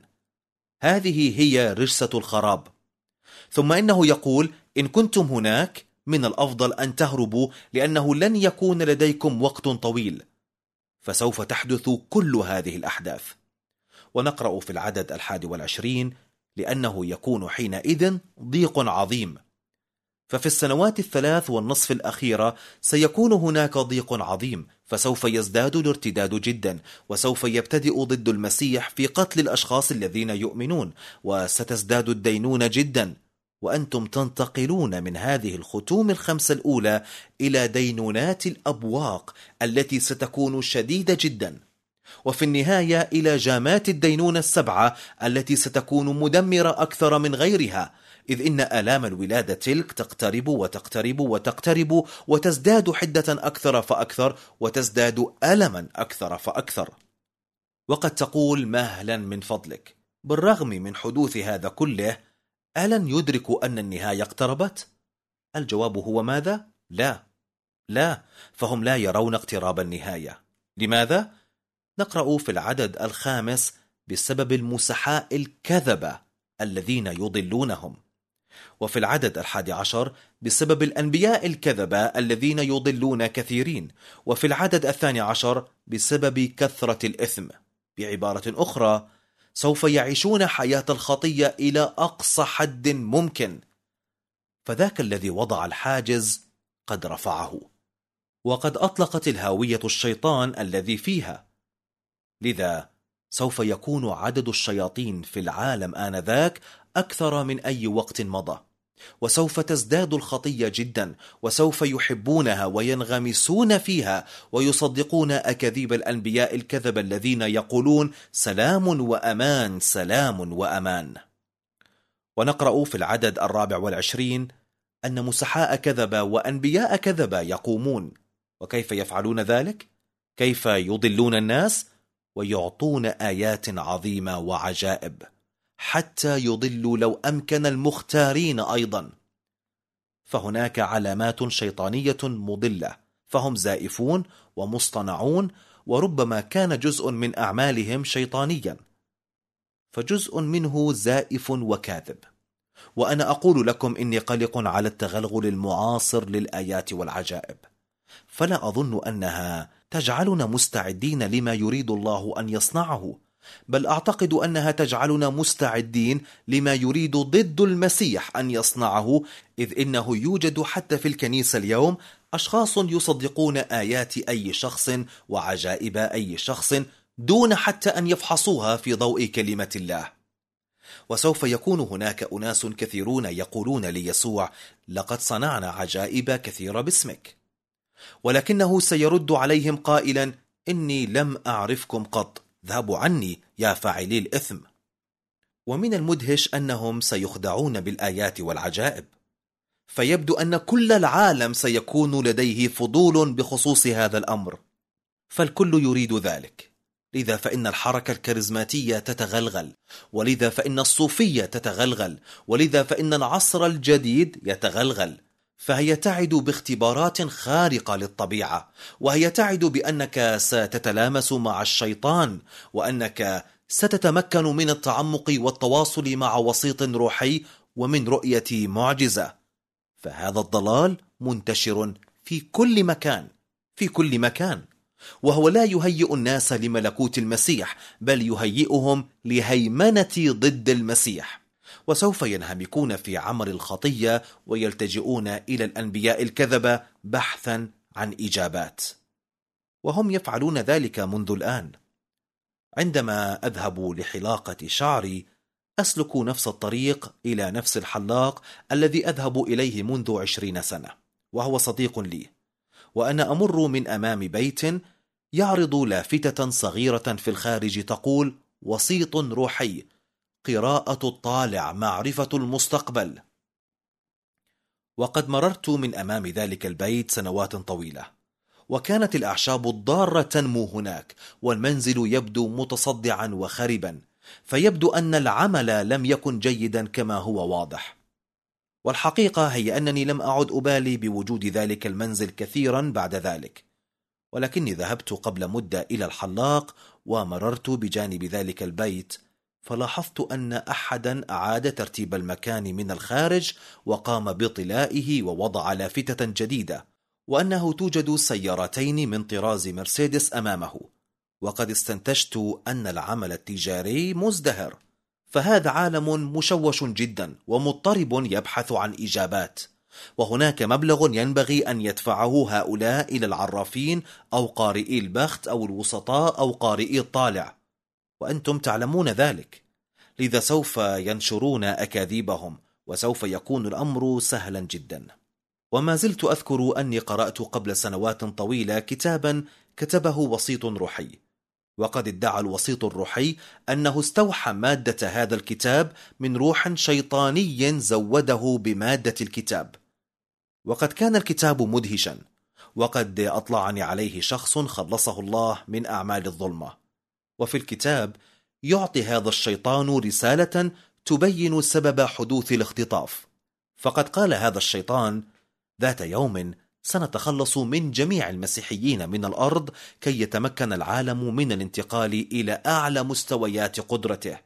هذه هي رجسة الخراب. ثم إنه يقول: إن كنتم هناك من الأفضل أن تهربوا، لأنه لن يكون لديكم وقت طويل. فسوف تحدث كل هذه الأحداث. ونقرأ في العدد 21: لأنه يكون حينئذ ضيق عظيم. ففي السنوات 3.5 الأخيرة سيكون هناك ضيق عظيم، فسوف يزداد الارتداد جدا، وسوف يبتدئ ضد المسيح في قتل الأشخاص الذين يؤمنون، وستزداد الدينونة جدا، وأنتم تنتقلون من هذه الختوم 5 الأولى إلى دينونات الأبواق التي ستكون شديدة جدا، وفي النهاية إلى جامات الدينونة 7 التي ستكون مدمرة أكثر من غيرها، إذ إن آلام الولادة تلك تقترب وتقترب وتقترب وتزداد حدة أكثر فأكثر وتزداد ألما أكثر فأكثر. وقد تقول: مهلا من فضلك، بالرغم من حدوث هذا كله ألن يدركوا أن النهاية اقتربت؟ الجواب هو ماذا؟ لا، فهم لا يرون اقتراب النهاية. لماذا؟ نقرأ في العدد 5: بسبب المسحاء الكذبة الذين يضلونهم. وفي العدد 11: بسبب الأنبياء الكذبة الذين يضلون كثيرين. وفي العدد 12: بسبب كثرة الإثم. بعبارة أخرى، سوف يعيشون حياة الخطية إلى أقصى حد ممكن، فذاك الذي وضع الحاجز قد رفعه، وقد أطلقت الهاوية الشيطان الذي فيها. لذا سوف يكون عدد الشياطين في العالم آنذاك أكثر من أي وقت مضى، وسوف تزداد الخطية جدا، وسوف يحبونها وينغمسون فيها ويصدقون أكاذيب الأنبياء الكذب الذين يقولون: سلام وأمان، سلام وأمان. ونقرأ في العدد 24 أن مسحاء كذب وأنبياء كذب يقومون، وكيف يفعلون ذلك؟ كيف يضلون الناس ويعطون آيات عظيمة وعجائب حتى يضلوا لو أمكن المختارين أيضا. فهناك علامات شيطانية مضلة، فهم زائفون ومصطنعون، وربما كان جزء من أعمالهم شيطانيا، فجزء منه زائف وكاذب. وأنا أقول لكم إني قلق على التغلغل المعاصر للآيات والعجائب، فلا أظن أنها تجعلنا مستعدين لما يريد الله أن يصنعه، بل أعتقد أنها تجعلنا مستعدين لما يريد ضد المسيح أن يصنعه، إذ إنه يوجد حتى في الكنيسة اليوم أشخاص يصدقون آيات أي شخص وعجائب أي شخص دون حتى أن يفحصوها في ضوء كلمة الله. وسوف يكون هناك أناس كثيرون يقولون ليسوع: لقد صنعنا عجائب كثيرة باسمك، ولكنه سيرد عليهم قائلا: إني لم أعرفكم قط، ذهبوا عني يا فاعلي الإثم. ومن المدهش أنهم سيخدعون بالآيات والعجائب، فيبدو أن كل العالم سيكون لديه فضول بخصوص هذا الأمر، فالكل يريد ذلك. لذا فإن الحركة الكاريزماتية تتغلغل، ولذا فإن الصوفية تتغلغل، ولذا فإن العصر الجديد يتغلغل، فهي تعد باختبارات خارقة للطبيعة، وهي تعد بأنك ستتلامس مع الشيطان، وأنك ستتمكن من التعمق والتواصل مع وسيط روحي ومن رؤية معجزة. فهذا الضلال منتشر في كل مكان، في كل مكان، وهو لا يهيئ الناس لملكوت المسيح، بل يهيئهم لهيمنة ضد المسيح، وسوف ينهمكون في عمل الخطية ويلتجئون إلى الأنبياء الكذبة بحثا عن إجابات، وهم يفعلون ذلك منذ الآن. عندما أذهب لحلاقة شعري أسلك نفس الطريق إلى نفس الحلاق الذي أذهب إليه منذ 20 سنة، وهو صديق لي، وأنا أمر من أمام بيت يعرض لافتة صغيرة في الخارج تقول: وسيط روحي، قراءة الطالع، معرفة المستقبل. وقد مررت من أمام ذلك البيت سنوات طويلة، وكانت الأعشاب الضارة تنمو هناك، والمنزل يبدو متصدعا وخربا، فيبدو أن العمل لم يكن جيدا كما هو واضح. والحقيقة هي أنني لم أعد أبالي بوجود ذلك المنزل كثيرا بعد ذلك، ولكني ذهبت قبل مدة إلى الحلاق ومررت بجانب ذلك البيت، فلاحظت أن أحدا أعاد ترتيب المكان من الخارج وقام بطلائه ووضع لافتة جديدة، وأنه توجد سيارتين من طراز مرسيدس أمامه، وقد استنتجت أن العمل التجاري مزدهر، فهذا عالم مشوش جدا ومضطرب يبحث عن إجابات، وهناك مبلغ ينبغي أن يدفعه هؤلاء إلى العرافين أو قارئي البخت أو الوسطاء أو قارئي الطالع، وأنتم تعلمون ذلك. لذا سوف ينشرون أكاذيبهم، وسوف يكون الأمر سهلا جدا. وما زلت أذكر أني قرأت قبل سنوات طويلة كتابا كتبه وسيط روحي، وقد ادعى الوسيط الروحي أنه استوحى مادة هذا الكتاب من روح شيطاني زوده بمادة الكتاب، وقد كان الكتاب مدهشا، وقد أطلعني عليه شخص خلصه الله من أعمال الظلمة. وفي الكتاب يعطي هذا الشيطان رسالة تبين سبب حدوث الاختطاف، فقد قال هذا الشيطان: ذات يوم سنتخلص من جميع المسيحيين من الأرض كي يتمكن العالم من الانتقال إلى أعلى مستويات قدرته،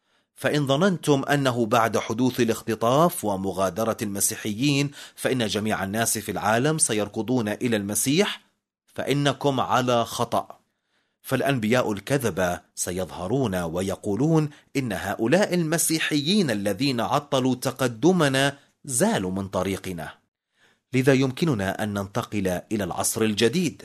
فإن ظننتم أنه بعد حدوث الاختطاف ومغادرة المسيحيين فإن جميع الناس في العالم سيركضون إلى المسيح، فإنكم على خطأ. فالأنبياء الكذبة سيظهرون ويقولون إن هؤلاء المسيحيين الذين عطلوا تقدمنا زالوا من طريقنا. لذا يمكننا أن ننتقل إلى العصر الجديد،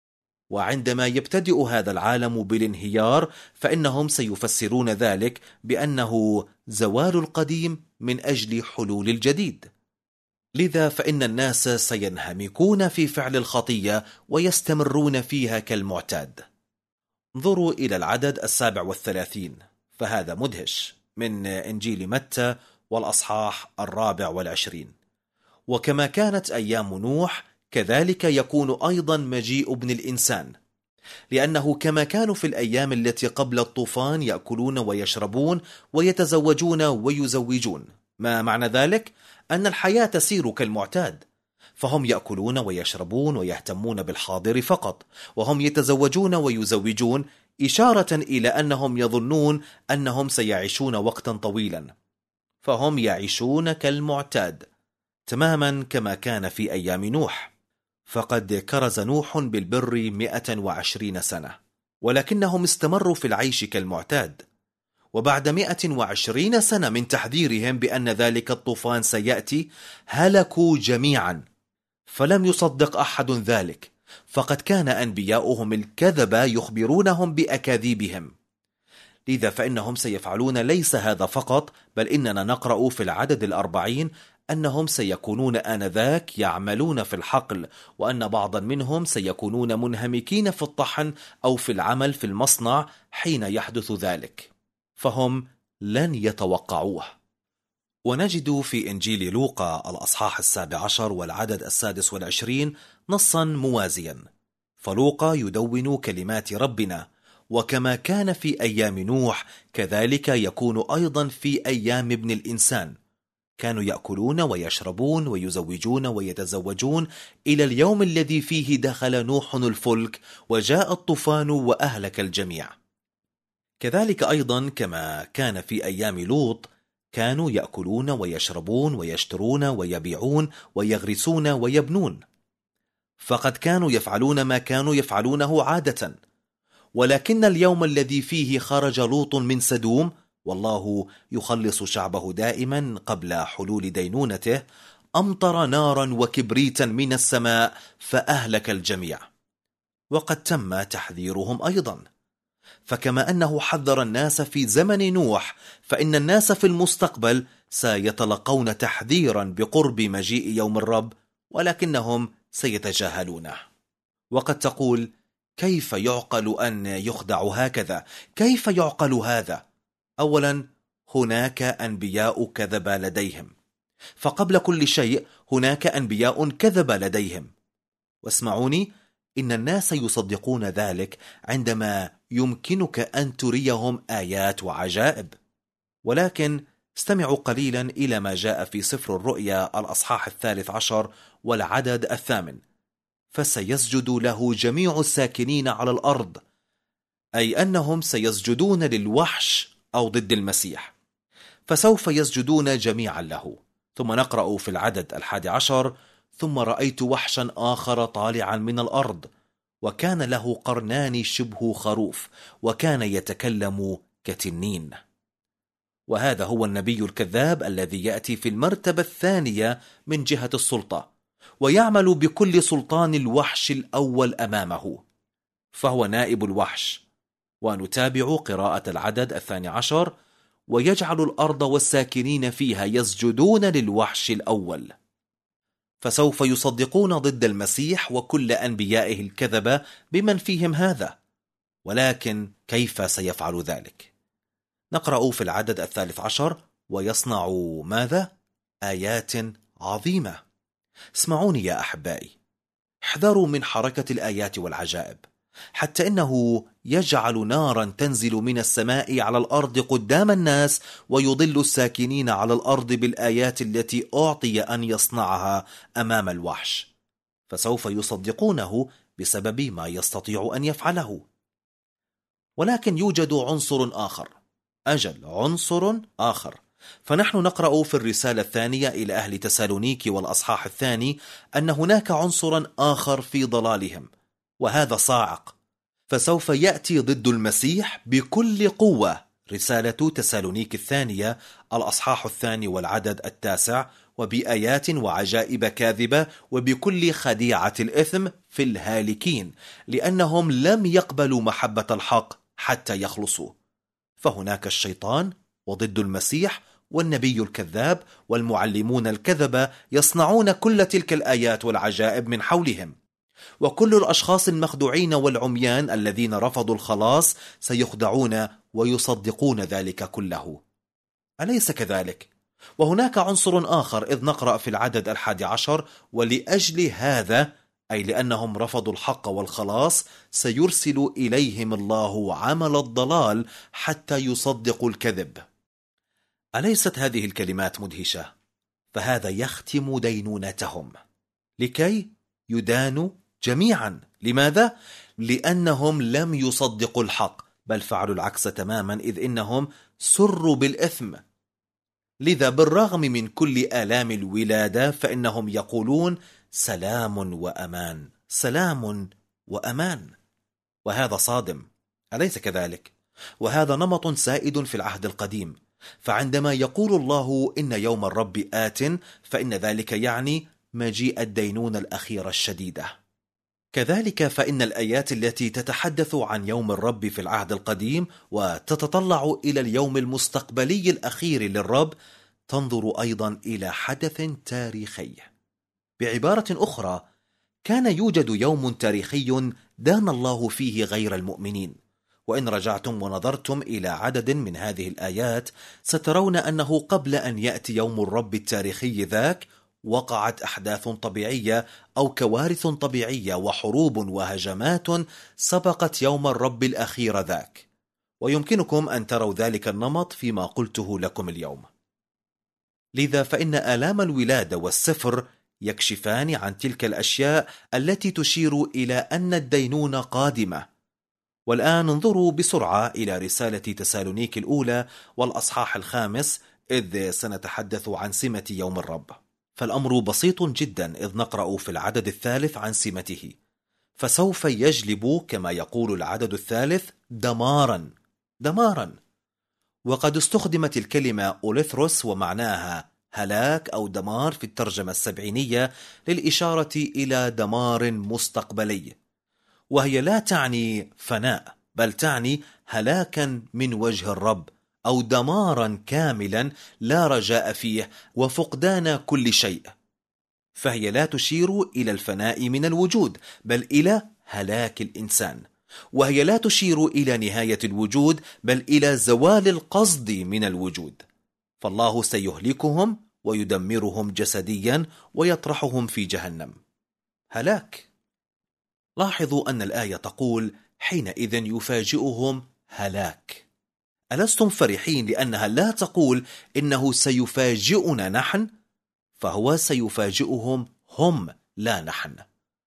وعندما يبتدئ هذا العالم بالانهيار فإنهم سيفسرون ذلك بأنه زوال القديم من أجل حلول الجديد. لذا فإن الناس سينهمكون في فعل الخطية ويستمرون فيها كالمعتاد. انظروا إلى العدد 37، فهذا مدهش، من إنجيل متى والأصحاح 24: وكما كانت أيام نوح كذلك يكون أيضا مجيء ابن الإنسان، لأنه كما كانوا في الأيام التي قبل الطوفان يأكلون ويشربون ويتزوجون ويزوجون. ما معنى ذلك؟ أن الحياة تسير كالمعتاد، فهم يأكلون ويشربون ويهتمون بالحاضر فقط، وهم يتزوجون ويزوجون، إشارة إلى أنهم يظنون أنهم سيعيشون وقتا طويلا، فهم يعيشون كالمعتاد تماما كما كان في أيام نوح. فقد كرز نوح بالبر 120 سنة، ولكنهم استمروا في العيش كالمعتاد. وبعد 120 سنة من تحذيرهم بأن ذلك الطوفان سيأتي، هلكوا جميعا، فلم يصدق أحد ذلك، فقد كان أنبياؤهم الكذبة يخبرونهم بأكاذيبهم. لذا فإنهم سيفعلون ليس هذا فقط، بل إننا نقرأ في العدد 40 أنهم سيكونون آنذاك يعملون في الحقل، وأن بعضا منهم سيكونون منهمكين في الطحن أو في العمل في المصنع حين يحدث ذلك، فهم لن يتوقعوه. ونجد في إنجيل لوقا الأصحاح 17 والعدد 26 نصا موازيا، فلوقا يدون كلمات ربنا: وكما كان في أيام نوح كذلك يكون أيضا في أيام ابن الإنسان، كانوا يأكلون ويشربون ويزوجون ويتزوجون إلى اليوم الذي فيه دخل نوح الفلك وجاء الطوفان وأهلك الجميع. كذلك أيضا كما كان في أيام لوط، كانوا يأكلون ويشربون ويشترون ويبيعون ويغرسون ويبنون، فقد كانوا يفعلون ما كانوا يفعلونه عادة. ولكن اليوم الذي فيه خرج لوط من سدوم، والله يخلص شعبه دائما قبل حلول دينونته، أمطر نارا وكبريتا من السماء فأهلك الجميع. وقد تم تحذيرهم أيضا، فكما أنه حذر الناس في زمن نوح، فإن الناس في المستقبل سيتلقون تحذيرا بقرب مجيء يوم الرب، ولكنهم سيتجاهلونه. وقد تقول: كيف يعقل أن يخدع هكذا؟ كيف يعقل هذا؟ أولا، هناك أنبياء كذب لديهم، فقبل كل شيء هناك أنبياء كذب لديهم. واسمعوني، إن الناس يصدقون ذلك عندما يمكنك أن تريهم آيات وعجائب. ولكن استمعوا قليلا إلى ما جاء في سفر الرؤيا الأصحاح 13 والعدد 8: فسيسجد له جميع الساكنين على الأرض، أي أنهم سيسجدون للوحش أو ضد المسيح، فسوف يسجدون جميعا له. ثم نقرأ في العدد 11: ثم رأيت وحشا آخر طالعا من الأرض، وكان له قرنان شبه خروف، وكان يتكلم كتنين. وهذا هو النبي الكذاب الذي يأتي في المرتبة الثانية من جهة السلطة، ويعمل بكل سلطان الوحش الأول أمامه، فهو نائب الوحش. ونتابع قراءة العدد 12: ويجعل الأرض والساكنين فيها يسجدون للوحش الأول. فسوف يصدقون ضد المسيح وكل أنبيائه الكذبة بمن فيهم هذا. ولكن كيف سيفعل ذلك؟ نقرأ في العدد 13: ويصنع ماذا؟ آيات عظيمة. اسمعوني يا أحبائي، احذروا من حركة الآيات والعجائب، حتى إنه يجعل نارا تنزل من السماء على الأرض قدام الناس، ويضل الساكنين على الأرض بالآيات التي أعطي أن يصنعها أمام الوحش، فسوف يصدقونه بسبب ما يستطيع أن يفعله. ولكن يوجد عنصر آخر، عنصر آخر. فنحن نقرأ في الرسالة الثانية إلى أهل تسالونيكي والأصحاح 2 أن هناك عنصرا آخر في ضلالهم، وهذا صاعق، فسوف يأتي ضد المسيح بكل قوة. رسالة تسالونيك الثانية الأصحاح 2 والعدد 9: وبآيات وعجائب كاذبة وبكل خديعة الإثم في الهالكين، لأنهم لم يقبلوا محبة الحق حتى يخلصوا. فهناك الشيطان وضد المسيح والنبي الكذاب والمعلمون الكذبة يصنعون كل تلك الآيات والعجائب من حولهم، وكل الأشخاص المخدوعين والعميان الذين رفضوا الخلاص سيخدعون ويصدقون ذلك كله. أليس كذلك؟ وهناك عنصر آخر، إذ نقرأ في العدد 11: ولأجل هذا أي لأنهم رفضوا الحق والخلاص سيرسل إليهم الله عمل الضلال حتى يصدقوا الكذب. أليست هذه الكلمات مدهشة؟ فهذا يختم دينونتهم لكي يدانوا جميعا. لماذا؟ لأنهم لم يصدقوا الحق، بل فعلوا العكس تماما، إذ إنهم سروا بالإثم. لذا بالرغم من كل آلام الولادة فإنهم يقولون سلام وأمان، سلام وأمان. وهذا صادم، أليس كذلك؟ وهذا نمط سائد في العهد القديم. فعندما يقول الله إن يوم الرب آت، فإن ذلك يعني مجيء الدينونة الأخيرة الشديدة. كذلك فإن الآيات التي تتحدث عن يوم الرب في العهد القديم وتتطلع إلى اليوم المستقبلي الأخير للرب تنظر أيضا إلى حدث تاريخي. بعبارة أخرى، كان يوجد يوم تاريخي دان الله فيه غير المؤمنين. وإن رجعتم ونظرتم إلى عدد من هذه الآيات سترون أنه قبل أن يأتي يوم الرب التاريخي ذاك وقعت أحداث طبيعية أو كوارث طبيعية وحروب وهجمات سبقت يوم الرب الأخير ذاك، ويمكنكم أن تروا ذلك النمط فيما قلته لكم اليوم. لذا فإن آلام الولادة والسفر يكشفان عن تلك الأشياء التي تشير إلى أن الدينونة قادمة. والآن انظروا بسرعة إلى رسالة تسالونيك الأولى والأصحاح 5، إذ سنتحدث عن سمة يوم الرب. فالأمر بسيط جدا، إذ نقرأ في العدد 3 عن سمته: فسوف يجلب، كما يقول العدد 3، دمارا. دمارا. وقد استخدمت الكلمة أوليثروس ومعناها هلاك أو دمار في الترجمة السبعينية للإشارة إلى دمار مستقبلي، وهي لا تعني فناء، بل تعني هلاكا من وجه الرب، أو دمارا كاملا لا رجاء فيه وفقدان كل شيء. فهي لا تشير إلى الفناء من الوجود، بل إلى هلاك الإنسان. وهي لا تشير إلى نهاية الوجود، بل إلى زوال القصد من الوجود. فالله سيهلكهم ويدمرهم جسديا ويطرحهم في جهنم. هلاك. لاحظوا أن الآية تقول حينئذ يفاجئهم هلاك. ألستم فرحين لأنها لا تقول إنه سيفاجئنا نحن؟ فهو سيفاجئهم هم، لا نحن.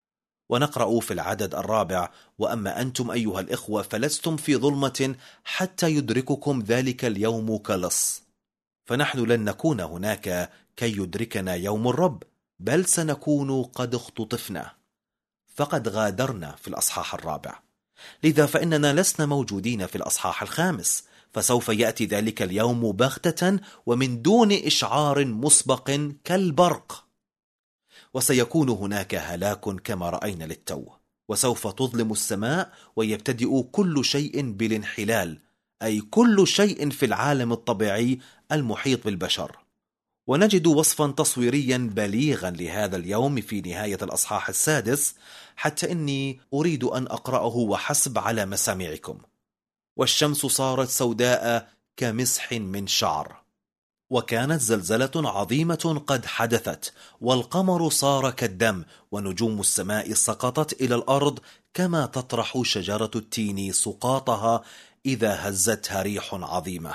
ونقرأ في العدد 4: وأما أنتم أيها الإخوة فلستم في ظلمة حتى يدرككم ذلك اليوم كلص. فنحن لن نكون هناك كي يدركنا يوم الرب، بل سنكون قد اختطفنا، فقد غادرنا في الأصحاح 4. لذا فإننا لسنا موجودين في الأصحاح 5، فسوف يأتي ذلك اليوم بغتة ومن دون إشعار مسبق كالبرق. وسيكون هناك هلاك كما رأينا للتو، وسوف تظلم السماء ويبتدئ كل شيء بالانحلال، أي كل شيء في العالم الطبيعي المحيط بالبشر. ونجد وصفا تصويريا بليغا لهذا اليوم في نهاية الأصحاح 6، حتى إني أريد أن أقرأه وحسب على مسامعكم: والشمس صارت سوداء كمسح من شعر، وكانت زلزلة عظيمة قد حدثت، والقمر صار كالدم، ونجوم السماء سقطت إلى الأرض كما تطرح شجرة التين سقاطها إذا هزتها ريح عظيمة.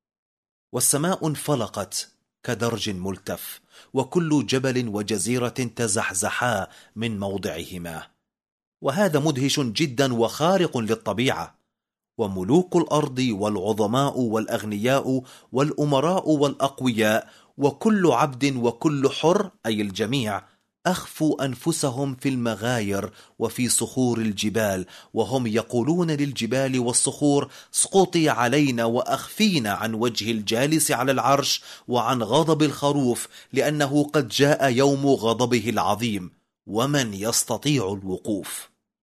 والسماء انفلقت كدرج ملتف، وكل جبل وجزيرة تزحزحا من موضعهما. وهذا مدهش جدا وخارق للطبيعة. وملوك الأرض والعظماء والأغنياء والأمراء والأقوياء وكل عبد وكل حر، أي الجميع، أخفوا أنفسهم في المغاير وفي صخور الجبال، وهم يقولون للجبال والصخور: اسقطي علينا وأخفينا عن وجه الجالس على العرش وعن غضب الخروف، لأنه قد جاء يوم غضبه العظيم، ومن يستطيع الوقوف.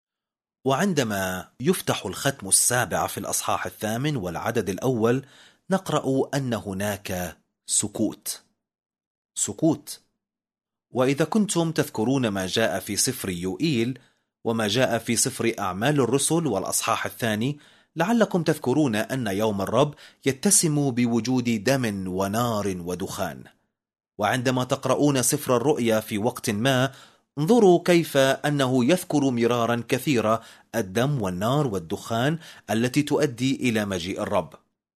وعندما يفتح الختم 7 في الأصحاح 8 والعدد 1 نقرأ أن هناك سكوت. سكوت. وإذا كنتم تذكرون ما جاء في سفر يوئيل وما جاء في سفر أعمال الرسل والأصحاح 2، لعلكم تذكرون أن يوم الرب يتسم بوجود دم ونار ودخان. وعندما تقرؤون سفر الرؤيا في وقت ما انظروا كيف أنه يذكر مرارا كثيرا الدم والنار والدخان التي تؤدي إلى مجيء الرب.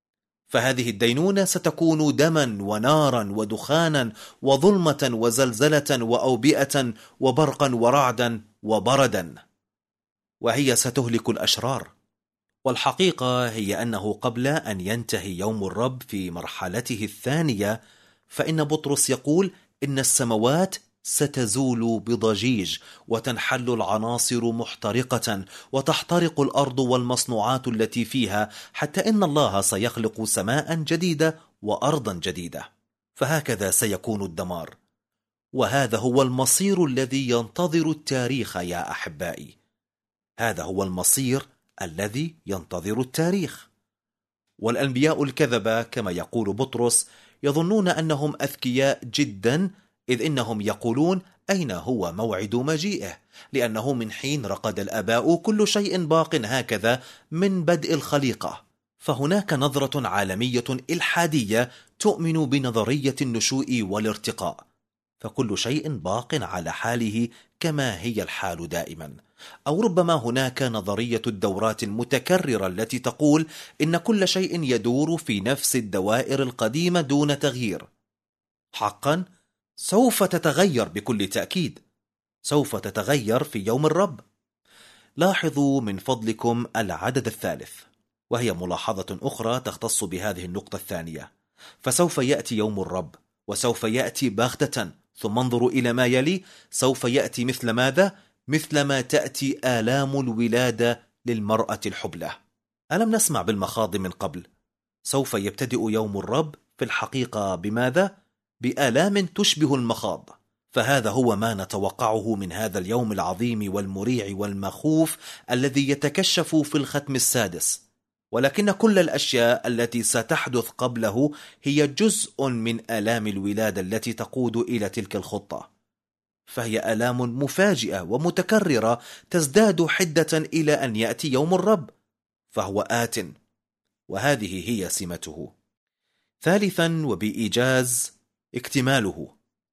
فهذه الدينونة ستكون دما ونارا ودخانا وظلمة وزلزلة وأوبئة وبرقا ورعدا وبردا، وهي ستهلك الأشرار. والحقيقة هي أنه قبل أن ينتهي يوم الرب في مرحلته الثانية، فإن بطرس يقول إن السماوات ستزول بضجيج، وتنحل العناصر محترقة، وتحترق الأرض والمصنوعات التي فيها، حتى إن الله سيخلق سماء جديدة وأرضا جديدة. فهكذا سيكون الدمار، وهذا هو المصير الذي ينتظر التاريخ يا أحبائي. هذا هو المصير الذي ينتظر التاريخ. والأنبياء الكذبة كما يقول بطرس يظنون أنهم أذكياء جدا، إذ إنهم يقولون أين هو موعد مجيئه، لأنه من حين رقد الآباء كل شيء باق هكذا من بدء الخليقة. فهناك نظرة عالمية إلحادية تؤمن بنظرية النشوء والارتقاء، فكل شيء باق على حاله كما هي الحال دائما. أو ربما هناك نظرية الدورات المتكررة التي تقول إن كل شيء يدور في نفس الدوائر القديمة دون تغيير. حقا سوف تتغير بكل تأكيد، سوف تتغير في يوم الرب. لاحظوا من فضلكم العدد الثالث، وهي ملاحظة أخرى تختص بهذه النقطة الثانية. فسوف يأتي يوم الرب، وسوف يأتي بغتة. ثم انظروا إلى ما يلي، سوف يأتي مثل ماذا؟ مثل ما تأتي آلام الولادة للمرأة الحبلى. ألم نسمع بالمخاض من قبل؟ سوف يبتدئ يوم الرب في الحقيقة بماذا؟ بآلام تشبه المخاض. فهذا هو ما نتوقعه من هذا اليوم العظيم والمريع والمخوف الذي يتكشف في الختم السادس. ولكن كل الأشياء التي ستحدث قبله هي جزء من آلام الولادة التي تقود إلى تلك الخطة. فهي آلام مفاجئة ومتكررة تزداد حدة إلى أن يأتي يوم الرب، فهو آت، وهذه هي سمته. ثالثا وبإيجاز اكتماله،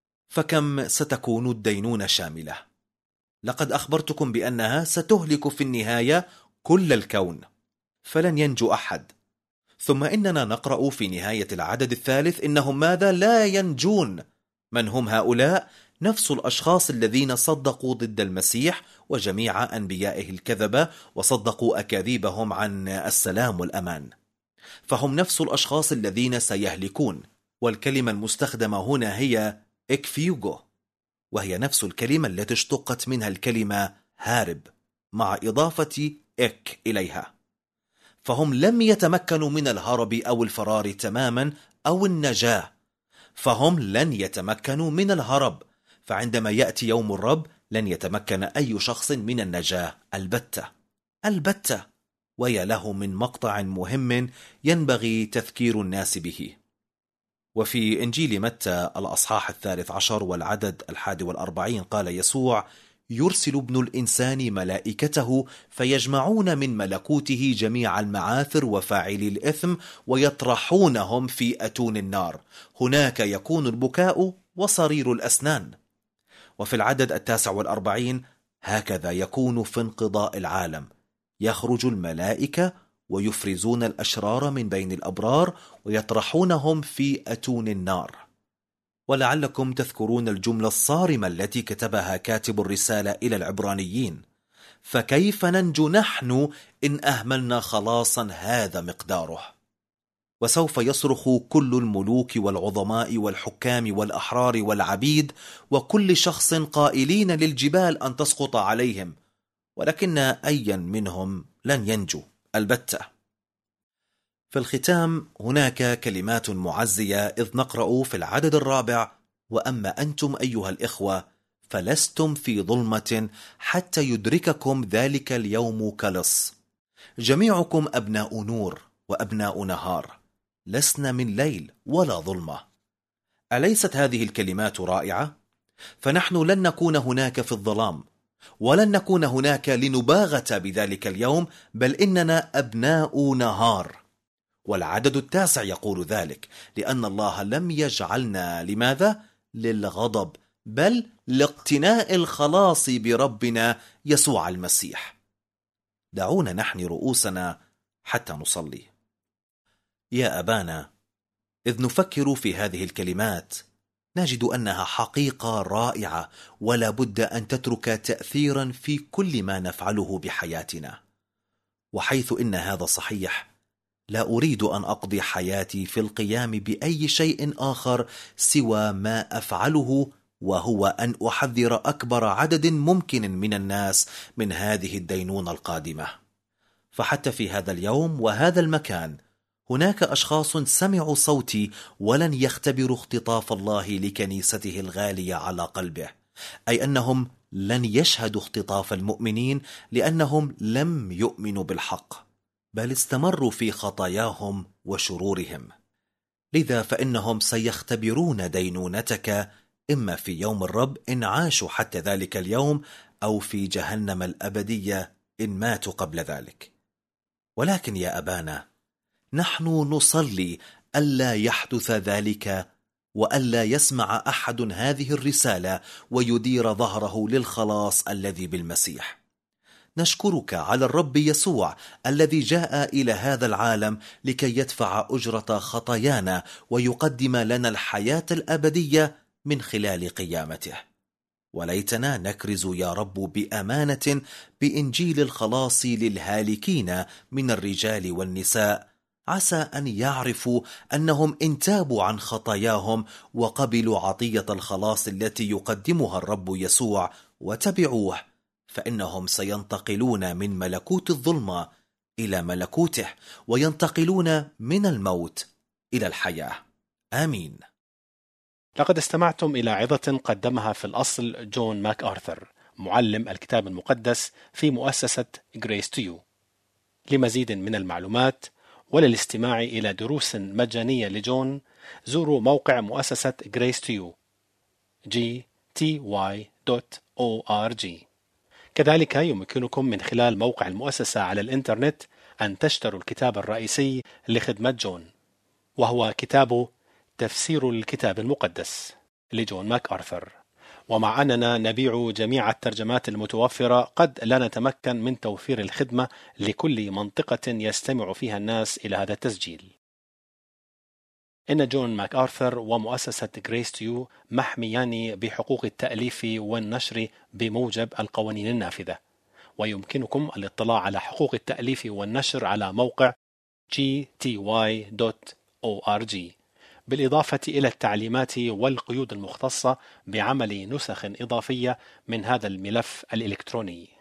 فكم ستكون الدينونة شاملة؟ لقد أخبرتكم بأنها ستهلك في النهاية كل الكون، فلن ينجو أحد. ثم إننا نقرأ في نهاية العدد الثالث إنهم ماذا؟ لا ينجون. من هم هؤلاء؟ نفس الأشخاص الذين صدقوا ضد المسيح وجميع أنبيائه الكذبة، وصدقوا أكاذيبهم عن السلام والأمان. فهم نفس الأشخاص الذين سيهلكون. والكلمة المستخدمة هنا هي إكفيوغو، وهي نفس الكلمة التي اشتقت منها الكلمة هارب مع إضافة إك إليها. فهم لم يتمكنوا من الهرب أو الفرار تماما أو النجاة، فهم لن يتمكنوا من الهرب. فعندما يأتي يوم الرب لن يتمكن أي شخص من النجاة البتة. ويا له من مقطع مهم ينبغي تذكير الناس به. وفي إنجيل متى الأصحاح 13 والعدد 41 قال يسوع: يرسل ابن الإنسان ملائكته فيجمعون من ملكوته جميع المعاثر وفاعلي الإثم ويطرحونهم في أتون النار، هناك يكون البكاء وصرير الأسنان. وفي العدد 49 هكذا يكون في انقضاء العالم، يخرج الملائكة ويفرزون الأشرار من بين الأبرار ويطرحونهم في أتون النار. ولعلكم تذكرون الجملة الصارمة التي كتبها كاتب الرسالة إلى العبرانيين: فكيف ننجو نحن إن أهملنا خلاصا هذا مقداره؟ وسوف يصرخ كل الملوك والعظماء والحكام والأحرار والعبيد وكل شخص قائلين للجبال أن تسقط عليهم، ولكن أيا منهم لن ينجو البتة. في الختام هناك كلمات معزية، إذ نقرأ في العدد 4: وأما أنتم أيها الإخوة فلستم في ظلمة حتى يدرككم ذلك اليوم كلص، جميعكم أبناء نور وأبناء نهار، لسنا من ليل ولا ظلمة. أليست هذه الكلمات رائعة؟ فنحن لن نكون هناك في الظلام، ولن نكون هناك لنباغت بذلك اليوم، بل إننا أبناء نهار. والعدد 9 يقول ذلك: لأن الله لم يجعلنا لماذا؟ للغضب، بل لاقتناء الخلاص بربنا يسوع المسيح. دعونا نحني رؤوسنا حتى نصلي. يا أبانا، إذ نفكر في هذه الكلمات نجد أنها حقيقة رائعة ولا بد أن تترك تأثيرا في كل ما نفعله بحياتنا. وحيث إن هذا صحيح، لا أريد أن أقضي حياتي في القيام بأي شيء آخر سوى ما أفعله، وهو أن أحذر أكبر عدد ممكن من الناس من هذه الدينونة القادمة. فحتى في هذا اليوم وهذا المكان هناك أشخاص سمعوا صوتي ولن يختبروا اختطاف الله لكنيسته الغالية على قلبه، أي أنهم لن يشهدوا اختطاف المؤمنين لأنهم لم يؤمنوا بالحق، بل استمروا في خطاياهم وشرورهم. لذا فإنهم سيختبرون دينونتك إما في يوم الرب إن عاشوا حتى ذلك اليوم، أو في جهنم الأبدية إن ماتوا قبل ذلك. ولكن يا أبانا، نحن نصلي ألا يحدث ذلك، وألا يسمع أحد هذه الرسالة ويدير ظهره للخلاص الذي بالمسيح. نشكرك على الرب يسوع الذي جاء إلى هذا العالم لكي يدفع أجرة خطايانا ويقدم لنا الحياة الأبدية من خلال قيامته. وليتنا نكرز يا رب بأمانة بإنجيل الخلاص للهالكين من الرجال والنساء، عسى أن يعرفوا أنهم إن تابوا عن خطاياهم وقبلوا عطية الخلاص التي يقدمها الرب يسوع وتبعوه، فإنهم سينتقلون من ملكوت الظلمة إلى ملكوته، وينتقلون من الموت إلى الحياة. آمين. لقد استمعتم إلى عظة قدمها في الأصل جون ماك آرثر، معلم الكتاب المقدس في مؤسسة Grace to You. لمزيد من المعلومات وللاستماع إلى دروس مجانية لجون، زوروا موقع مؤسسة Grace to You gty.org. كذلك يمكنكم من خلال موقع المؤسسة على الإنترنت أن تشتروا الكتاب الرئيسي لخدمة جون، وهو كتاب تفسير الكتاب المقدس لجون ماك آرثر. ومع أننا نبيع جميع الترجمات المتوفرة، قد لا نتمكن من توفير الخدمة لكل منطقة يستمع فيها الناس إلى هذا التسجيل. إن جون ماك آرثر ومؤسسة Grace to You محميان بحقوق التأليف والنشر بموجب القوانين النافذة، ويمكنكم الاطلاع على حقوق التأليف والنشر على موقع gty.org، بالإضافة إلى التعليمات والقيود المختصة بعمل نسخ إضافية من هذا الملف الإلكتروني.